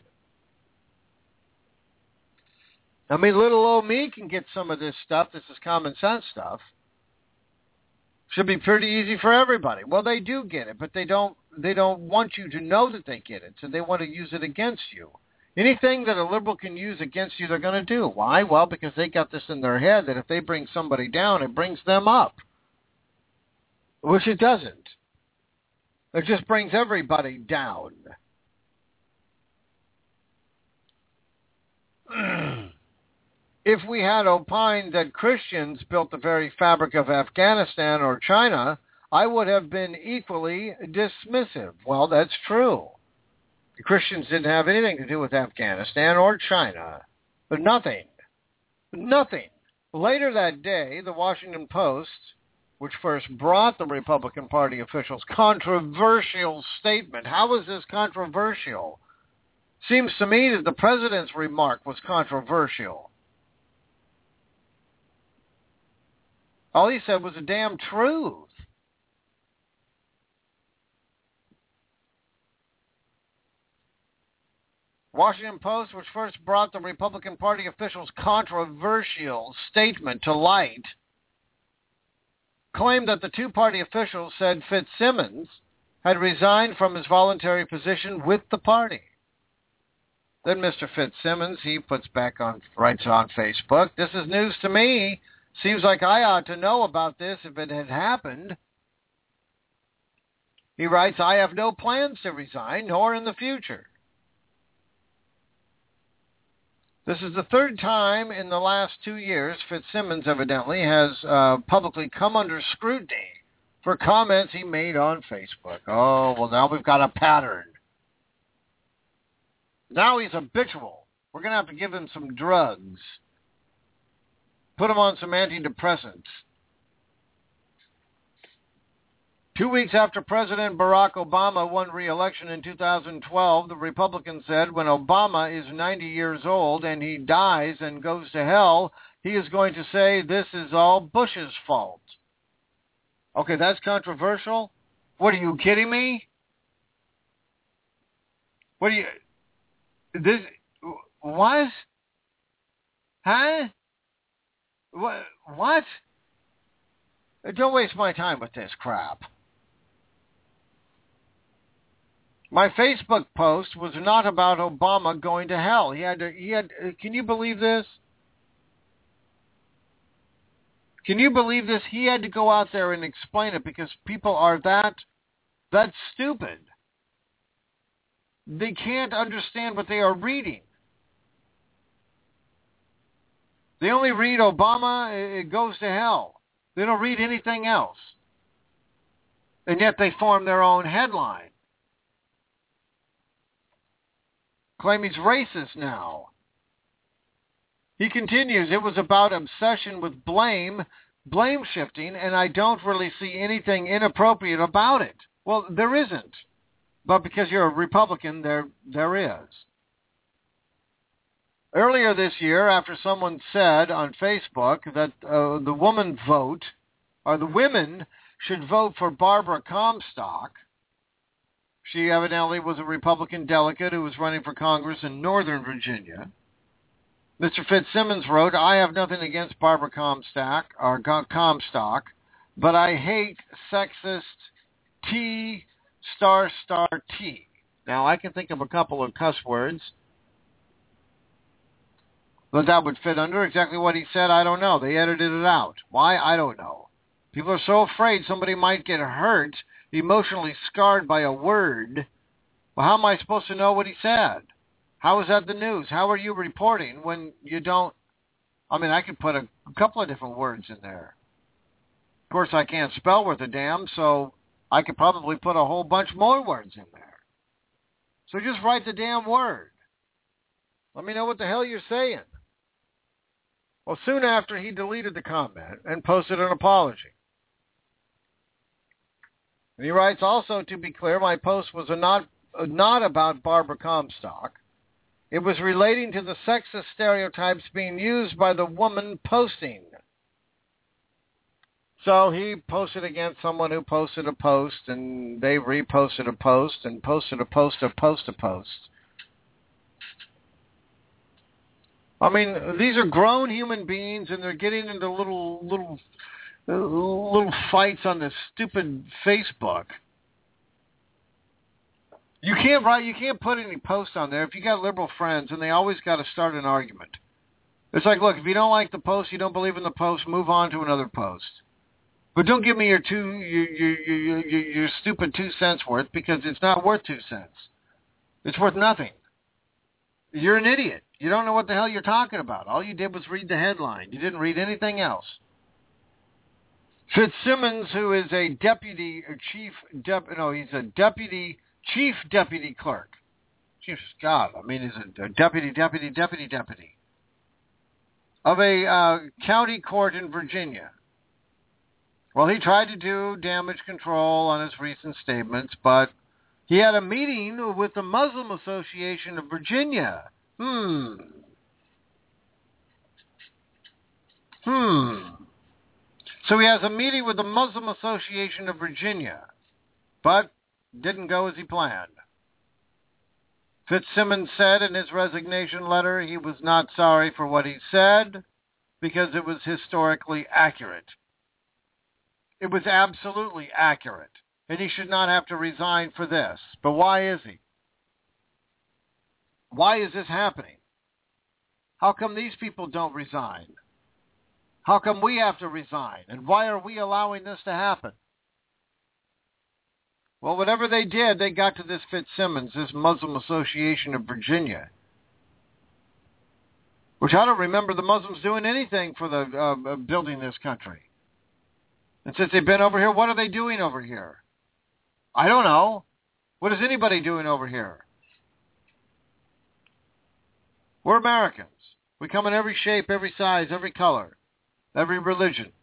I mean, little old me can get some of this stuff. This is common sense stuff. Should be pretty easy for everybody. Well, they do get it, but they don't they don't want you to know that they get it, so they want to use it against you. Anything that a liberal can use against you, they're going to do. Why? Well, because they got this in their head that if they bring somebody down, it brings them up. Which it doesn't. It just brings everybody down. If we had opined that Christians built the very fabric of Afghanistan or China, I would have been equally dismissive. Well, that's true. The Christians didn't have anything to do with Afghanistan or China. But nothing. Nothing. Later that day, the Washington Post, which first brought the Republican Party officials' controversial statement. How is this controversial? Seems to me that the president's remark was controversial. All he said was the damn truth. Washington Post, which first brought the Republican Party officials' controversial statement to light, claimed that the two-party officials said Fitzsimmons had resigned from his voluntary position with the party. Then Mister Fitzsimmons, he puts back on, writes on Facebook, this is news to me. Seems like I ought to know about this if it had happened. He writes, I have no plans to resign, nor in the future. This is the third time in the last two years Fitzsimmons evidently has uh, publicly come under scrutiny for comments he made on Facebook. Oh, well, now we've got a pattern. Now he's habitual. We're going to have to give him some drugs. Put him on some antidepressants. Two weeks after President Barack Obama won re-election in two thousand twelve, the Republicans said when Obama is ninety years old and he dies and goes to hell, he is going to say this is all Bush's fault. Okay, that's controversial? What, are you kidding me? What are you... This... What? Huh? What? What? Don't waste my time with this crap. My Facebook post was not about Obama going to hell. He had to, he had, can you believe this? Can you believe this? He had to go out there and explain it because people are that, that stupid. They can't understand what they are reading. They only read Obama, it goes to hell. They don't read anything else. And yet they form their own headline. claim he's racist now. He continues, it was about obsession with blame, blame shifting, and I don't really see anything inappropriate about it. Well, there isn't. But because you're a Republican, there there is. Earlier this year, after someone said on Facebook that uh, the woman vote, or the women should vote for Barbara Comstock, she evidently was a Republican delegate who was running for Congress in Northern Virginia. Mister Fitzsimmons wrote, I have nothing against Barbara Comstock, or Comstock, but I hate sexist T star star T. Now, I can think of a couple of cuss words but that would fit under. Exactly what he said, I don't know. They edited it out. Why? I don't know. People are so afraid somebody might get hurt, emotionally scarred by a word. Well, how am I supposed to know what he said? How is that the news? How are you reporting when you don't? I mean, I could put a, a couple of different words in there. Of course, I can't spell worth a damn, so I could probably put a whole bunch more words in there. So just write the damn word. Let me know what the hell you're saying. Well, soon after, he deleted the comment and posted an apology. And he writes, also, to be clear, my post was a not, uh, not about Barbara Comstock. It was relating to the sexist stereotypes being used by the woman posting. So he posted against someone who posted a post, and they reposted a post, and posted a post, a post, a post. I mean, these are grown human beings, and they're getting into little, little, uh, little fights on this stupid Facebook. You can't write, you can't put any posts on there if you got liberal friends, and they always got to start an argument. It's like, look, if you don't like the post, you don't believe in the post, move on to another post. But don't give me your two, your your your, your, your stupid two cents worth, because it's not worth two cents. It's worth nothing. You're an idiot. You don't know what the hell you're talking about. All you did was read the headline. You didn't read anything else. Fitzsimmons, who is a deputy or chief, dep, no, he's a deputy, chief deputy clerk. Jesus God, I mean, he's a deputy, deputy, deputy, deputy of a uh, county court in Virginia. Well, he tried to do damage control on his recent statements, but he had a meeting with the Muslim Association of Virginia. Hmm. Hmm. So he has a meeting with the Muslim Association of Virginia, but didn't go as he planned. Fitzsimmons said in his resignation letter he was not sorry for what he said because it was historically accurate. It was absolutely accurate, and he should not have to resign for this. But why is he? Why is this happening? How come these people don't resign? How come we have to resign? And why are we allowing this to happen? Well, whatever they did, they got to this Fitzsimmons, this Muslim Association of Virginia, which I don't remember the Muslims doing anything for the uh, building this country. And since they've been over here, what are they doing over here? I don't know. What is anybody doing over here? We're Americans. We come in every shape, every size, every color, every religion.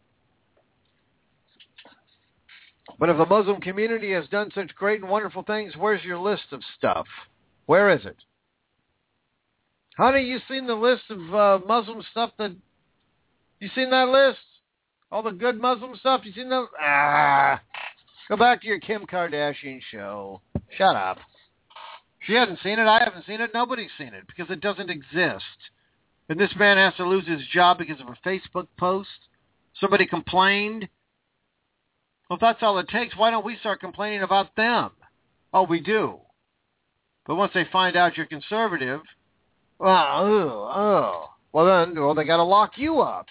But if the Muslim community has done such great and wonderful things, where's your list of stuff? Where is it? Honey, you seen the list of uh, Muslim stuff that... You seen that list? All the good Muslim stuff? You seen that? Ah! Go back to your Kim Kardashian show. Shut up. She hasn't seen it. I haven't seen it. Nobody's seen it because it doesn't exist. And this man has to lose his job because of a Facebook post. Somebody complained. Well, if that's all it takes, why don't we start complaining about them? Oh, we do. But once they find out you're conservative, well, oh, oh, well then, well, they got to lock you up.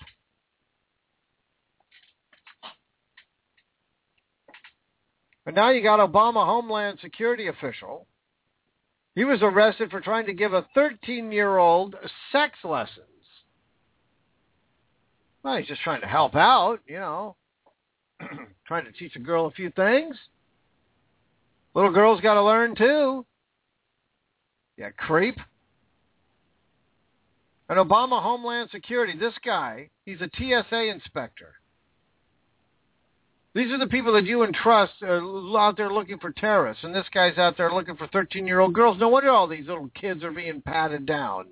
But now you got Obama Homeland Security official. He was arrested for trying to give a thirteen-year-old sex lessons. Well, he's just trying to help out, you know. Trying to teach a girl a few things. Little girls got to learn, too. Yeah, creep. An Obama Homeland Security, this guy, he's a T S A inspector. These are the people that you entrust uh, out there looking for terrorists, and this guy's out there looking for thirteen-year-old girls. No wonder all these little kids are being patted down.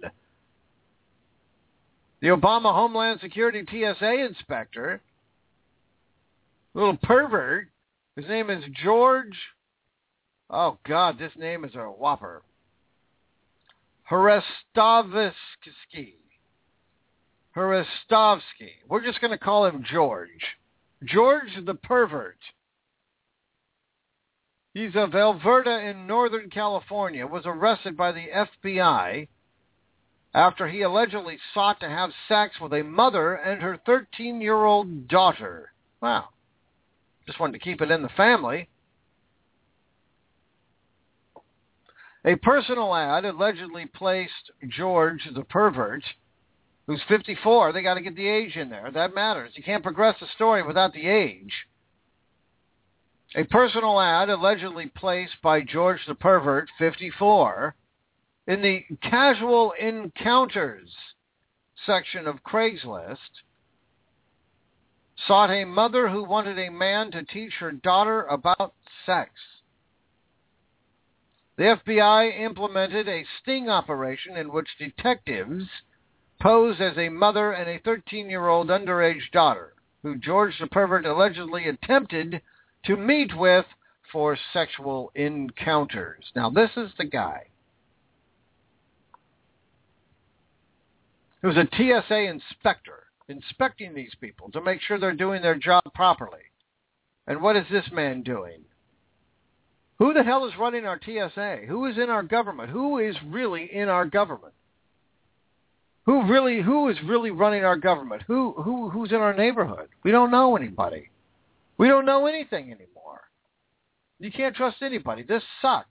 The Obama Homeland Security T S A inspector, little pervert, his name is George, oh God, this name is a whopper, Hrestovsky. Hrestovsky. We're just going to call him George. George the pervert. He's of Alberta in Northern California, was arrested by the F B I after he allegedly sought to have sex with a mother and her thirteen-year-old daughter. Wow. Just wanted to keep it in the family. A personal ad allegedly placed George the pervert, who's fifty-four. They got to get the age in there. That matters. You can't progress the story without the age. A personal ad allegedly placed by George the pervert, fifty-four, in the casual encounters section of Craigslist, sought a mother who wanted a man to teach her daughter about sex. The F B I implemented a sting operation in which detectives posed as a mother and a thirteen-year-old underage daughter, who George the pervert allegedly attempted to meet with for sexual encounters. Now, this is the guy who's a T S A inspector, inspecting these people to make sure they're doing their job properly. And what is this man doing? Who the hell is running our T S A? Who is in our government? Who is really in our government? Who really, who is really running our government? Who, who, who's in our neighborhood? We don't know anybody. We don't know anything anymore. You can't trust anybody. This sucks.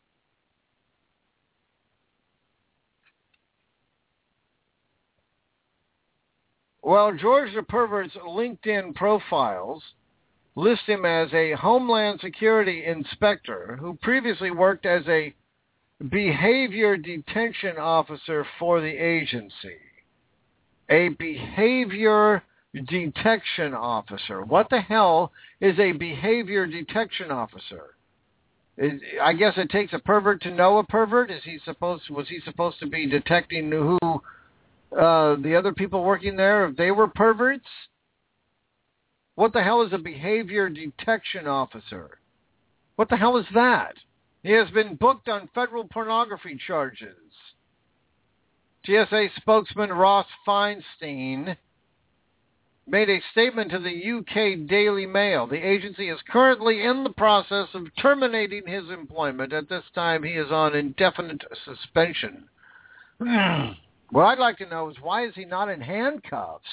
Well, George the pervert's LinkedIn profiles list him as a Homeland Security inspector who previously worked as a behavior detention officer for the agency. A behavior detection officer. What the hell is a behavior detection officer? Is, I guess it takes a pervert to know a pervert. Is he supposed? Was he supposed to be detecting who uh, the other people working there, if they were perverts? What the hell is a behavior detection officer? What the hell is that? He has been booked on federal pornography charges. T S A spokesman Ross Feinstein made a statement to the U K Daily Mail. The agency is currently in the process of terminating his employment. At this time, he is on indefinite suspension. What I'd like to know is, why is he not in handcuffs?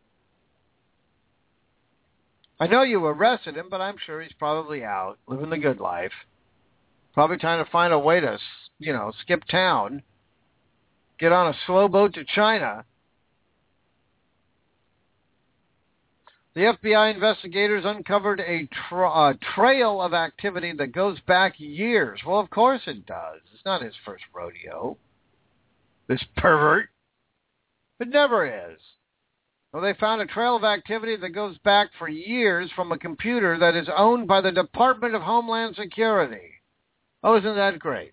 I know you arrested him, but I'm sure he's probably out, living the good life. Probably trying to find a way to, you know, skip town, get on a slow boat to China. The F B I investigators uncovered a tra- uh, trail of activity that goes back years. Well, of course it does. It's not his first rodeo. This pervert. It never is. Well, they found a trail of activity that goes back for years from a computer that is owned by the Department of Homeland Security. Oh, isn't that great?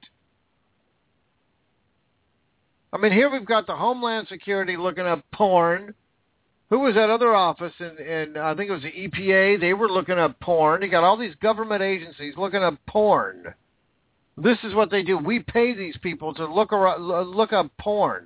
I mean, here we've got the Homeland Security looking up porn. Who was that other office in, in, I think it was the E P A? They were looking up porn. You got all these government agencies looking up porn. This is what they do. We pay these people to look around, look up porn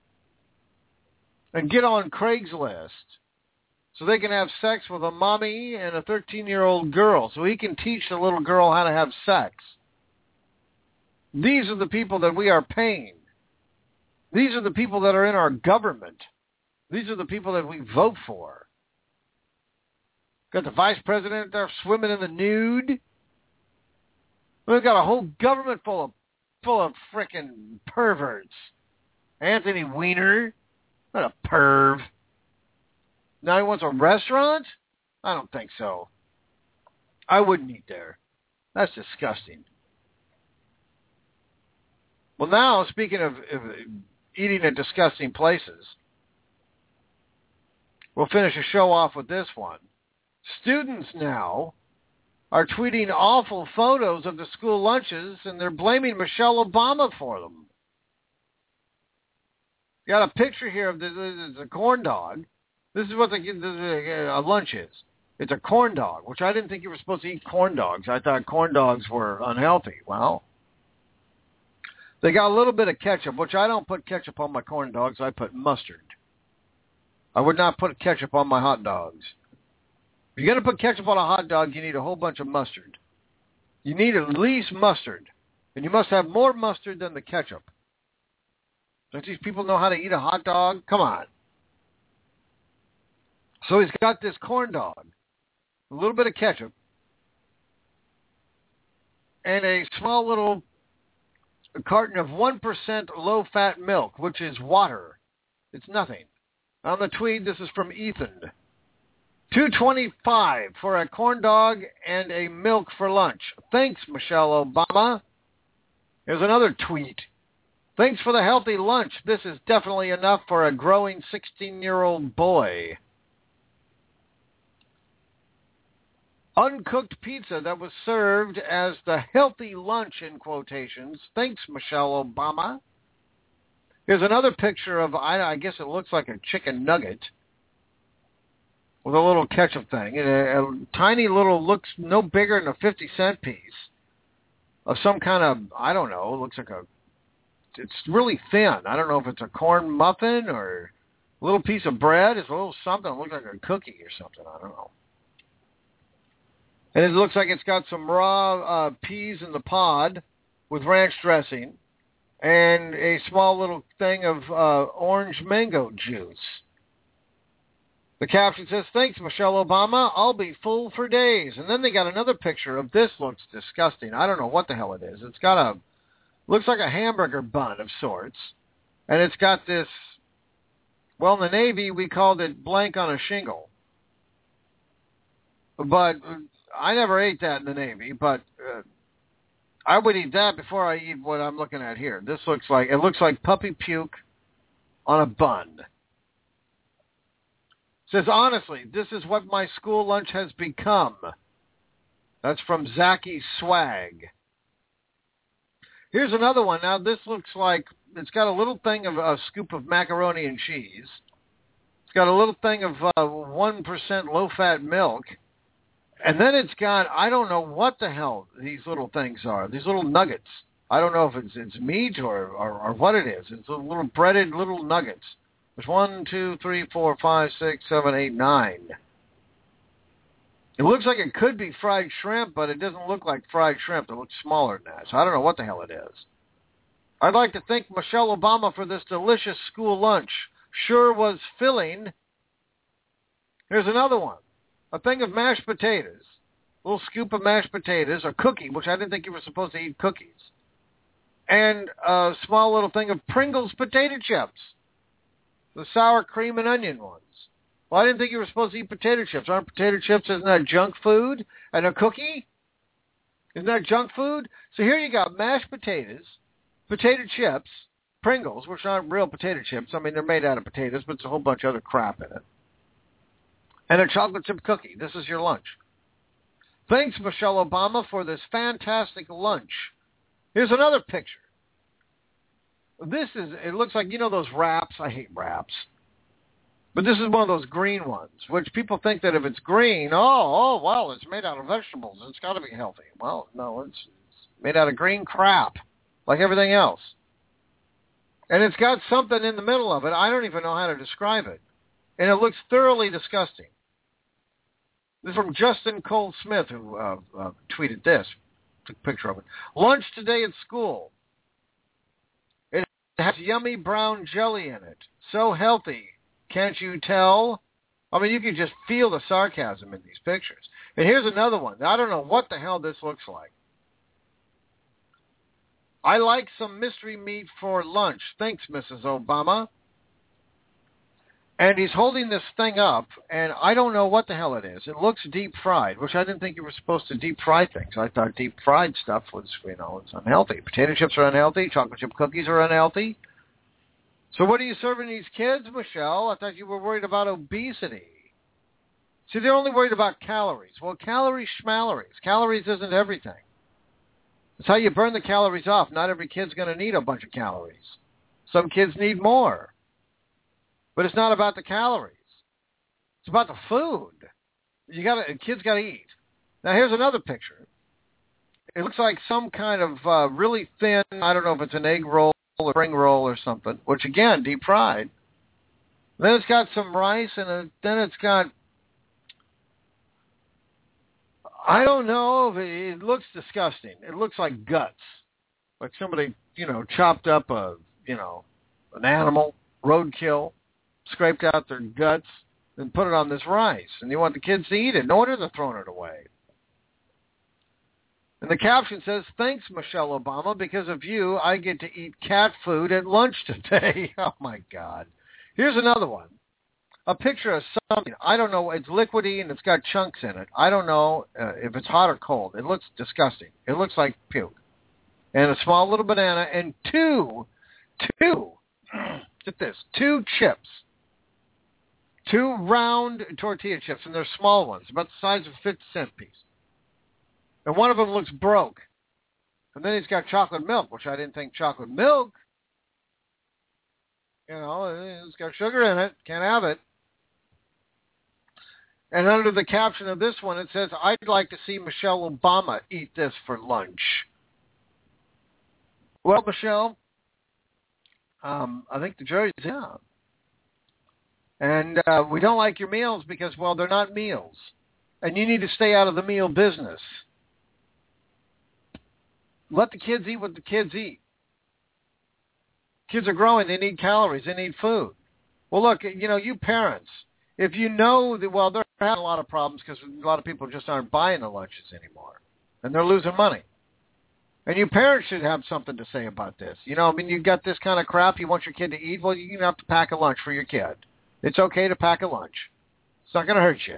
and get on Craigslist so they can have sex with a mommy and a thirteen-year-old girl, so he can teach the little girl how to have sex. These are the people that we are paying. These are the people that are in our government. These are the people that we vote for. Got the vice president there swimming in the nude. We've got a whole government full of full of frickin' perverts. Anthony Weiner, what a perv. Now he wants a restaurant? I don't think so. I wouldn't eat there. That's disgusting. Well, now, speaking of, of eating at disgusting places. We'll finish the show off with this one. Students now are tweeting awful photos of the school lunches, and they're blaming Michelle Obama for them. Got a picture here of the, the, the corn dog. This is what the, the, the uh, lunch is. It's a corn dog, which I didn't think you were supposed to eat corn dogs. I thought corn dogs were unhealthy. Well, they got a little bit of ketchup, which I don't put ketchup on my corn dogs. I put mustard. I would not put ketchup on my hot dogs. If you're going to put ketchup on a hot dog, you need a whole bunch of mustard. You need at least mustard. And you must have more mustard than the ketchup. Don't these people know how to eat a hot dog? Come on. So he's got this corn dog, a little bit of ketchup, and a small little carton of one percent low-fat milk, which is water. It's nothing. On the tweet, this is from Ethan. two twenty-five for a corn dog and a milk for lunch. Thanks, Michelle Obama. Here's another tweet. Thanks for the healthy lunch. This is definitely enough for a growing sixteen-year-old boy. Uncooked pizza that was served as the healthy lunch in quotations. Thanks, Michelle Obama. Here's another picture of, I, I guess it looks like a chicken nugget with a little ketchup thing. And a, a tiny little, looks no bigger than a fifty cent piece of some kind of, I don't know, it looks like a, it's really thin. I don't know if it's a corn muffin or a little piece of bread. It's a little something. It looks like a cookie or something. I don't know. And it looks like it's got some raw uh, peas in the pod with ranch dressing and a small little thing of uh, orange mango juice. The caption says, thanks, Michelle Obama. I'll be full for days. And then they got another picture of this. Looks disgusting. I don't know what the hell it is. It's got a, looks like a hamburger bun of sorts. And it's got this, well, in the Navy, we called it blank on a shingle. But I never ate that in the Navy, but uh, I would eat that before I eat what I'm looking at here. This looks like, it looks like puppy puke on a bun. It says, honestly, this is what my school lunch has become. That's from Zaki Swag. Here's another one. Now, this looks like, it's got a little thing of a scoop of macaroni and cheese. It's got a little thing of uh, one percent low-fat milk. And then it's got, I don't know what the hell these little things are, these little nuggets. I don't know if it's it's meat or, or, or what it is. It's little breaded little nuggets. There's one, two, three, four, five, six, seven, eight, nine. It looks like it could be fried shrimp, but it doesn't look like fried shrimp. It looks smaller than that. So I don't know what the hell it is. I'd like to thank Michelle Obama for this delicious school lunch. Sure was filling. Here's another one. A thing of mashed potatoes, a little scoop of mashed potatoes, a cookie, which I didn't think you were supposed to eat cookies, and a small little thing of Pringles potato chips, the sour cream and onion ones. Well, I didn't think you were supposed to eat potato chips. Aren't potato chips, isn't that junk food? And a cookie? Isn't that junk food? So here you got mashed potatoes, potato chips, Pringles, which aren't real potato chips. I mean, they're made out of potatoes, but there's a whole bunch of other crap in it. And a chocolate chip cookie. This is your lunch. Thanks, Michelle Obama, for this fantastic lunch. Here's another picture. This is, it looks like, you know those wraps? I hate wraps. But this is one of those green ones, which people think that if it's green, oh, oh, well, it's made out of vegetables. It's got to be healthy. Well, no, it's, it's made out of green crap, like everything else. And it's got something in the middle of it. I don't even know how to describe it. And it looks thoroughly disgusting. This is from Justin Cole Smith, who uh, uh, tweeted this. Took a picture of it. Lunch today at school. It has yummy brown jelly in it. So healthy. Can't you tell? I mean, you can just feel the sarcasm in these pictures. And here's another one. I don't know what the hell this looks like. I like some mystery meat for lunch. Thanks, Missus Obama. And he's holding this thing up, and I don't know what the hell it is. It looks deep-fried, which I didn't think you were supposed to deep-fry things. I thought deep-fried stuff was, you know, it's unhealthy. Potato chips are unhealthy. Chocolate chip cookies are unhealthy. So what are you serving these kids, Michelle? I thought you were worried about obesity. See, they're only worried about calories. Well, calories schmalories. Calories isn't everything. It's how you burn the calories off. Not every kid's going to need a bunch of calories. Some kids need more. But it's not about the calories. It's about the food. You got to, kids got to eat. Now, here's another picture. It looks like some kind of uh, really thin, I don't know if it's an egg roll or spring roll or something, which, again, deep fried. Then it's got some rice, and a, then it's got, I don't know, if it, it looks disgusting. It looks like guts. Like somebody, you know, chopped up a, you know, an animal, roadkill, scraped out their guts, and put it on this rice. And you want the kids to eat it. No wonder they're throwing it away. And the caption says, "Thanks, Michelle Obama. Because of you, I get to eat cat food at lunch today." Oh, my God. Here's another one. A picture of something. I don't know. It's liquidy and it's got chunks in it. I don't know uh, if it's hot or cold. It looks disgusting. It looks like puke. And a small little banana and two, two, get this, two chips. Two round tortilla chips, and they're small ones, about the size of a fifty cent piece. And one of them looks broke. And then he's got chocolate milk, which I didn't think chocolate milk, you know, it's got sugar in it. Can't have it. And under the caption of this one, it says, "I'd like to see Michelle Obama eat this for lunch." Well, Michelle, um, I think the jury's out. And uh, we don't like your meals because, well, they're not meals. And you need to stay out of the meal business. Let the kids eat what the kids eat. Kids are growing. They need calories. They need food. Well, look, you know, you parents, if you know that, well, they're having a lot of problems because a lot of people just aren't buying the lunches anymore. And they're losing money. And you parents should have something to say about this. You know, I mean, you got this kind of crap you want your kid to eat. Well, you're going to have to pack a lunch for your kid. It's okay to pack a lunch. It's not going to hurt you.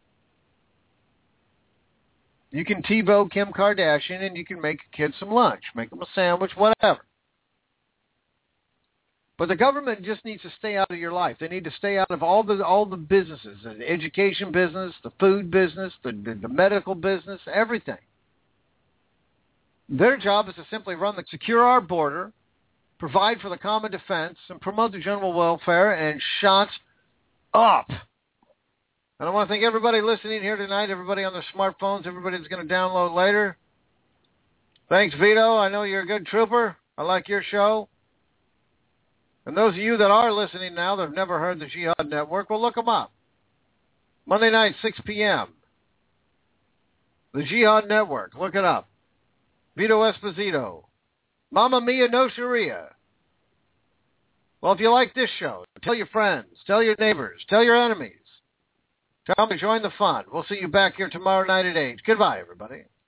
You can TiVo Kim Kardashian and you can make a kid some lunch. Make them a sandwich, whatever. But the government just needs to stay out of your life. They need to stay out of all the all the businesses, the education business, the food business, the, the, the medical business, everything. Their job is to simply run the secure our border, provide for the common defense, and promote the general welfare, and shut up. And I want to thank everybody listening here tonight, everybody on their smartphones, everybody that's going to download later. Thanks, Vito. I know you're a good trooper. I like your show. And those of you that are listening now that have never heard the Jihad Network, well, look them up. Monday night, six p.m. The Jihad Network. Look it up. Vito Esposito. Mamma Mia, no Sharia. Well, if you like this show, tell your friends, tell your neighbors, tell your enemies. Tell them to join the fun. We'll see you back here tomorrow night at eight. Goodbye, everybody.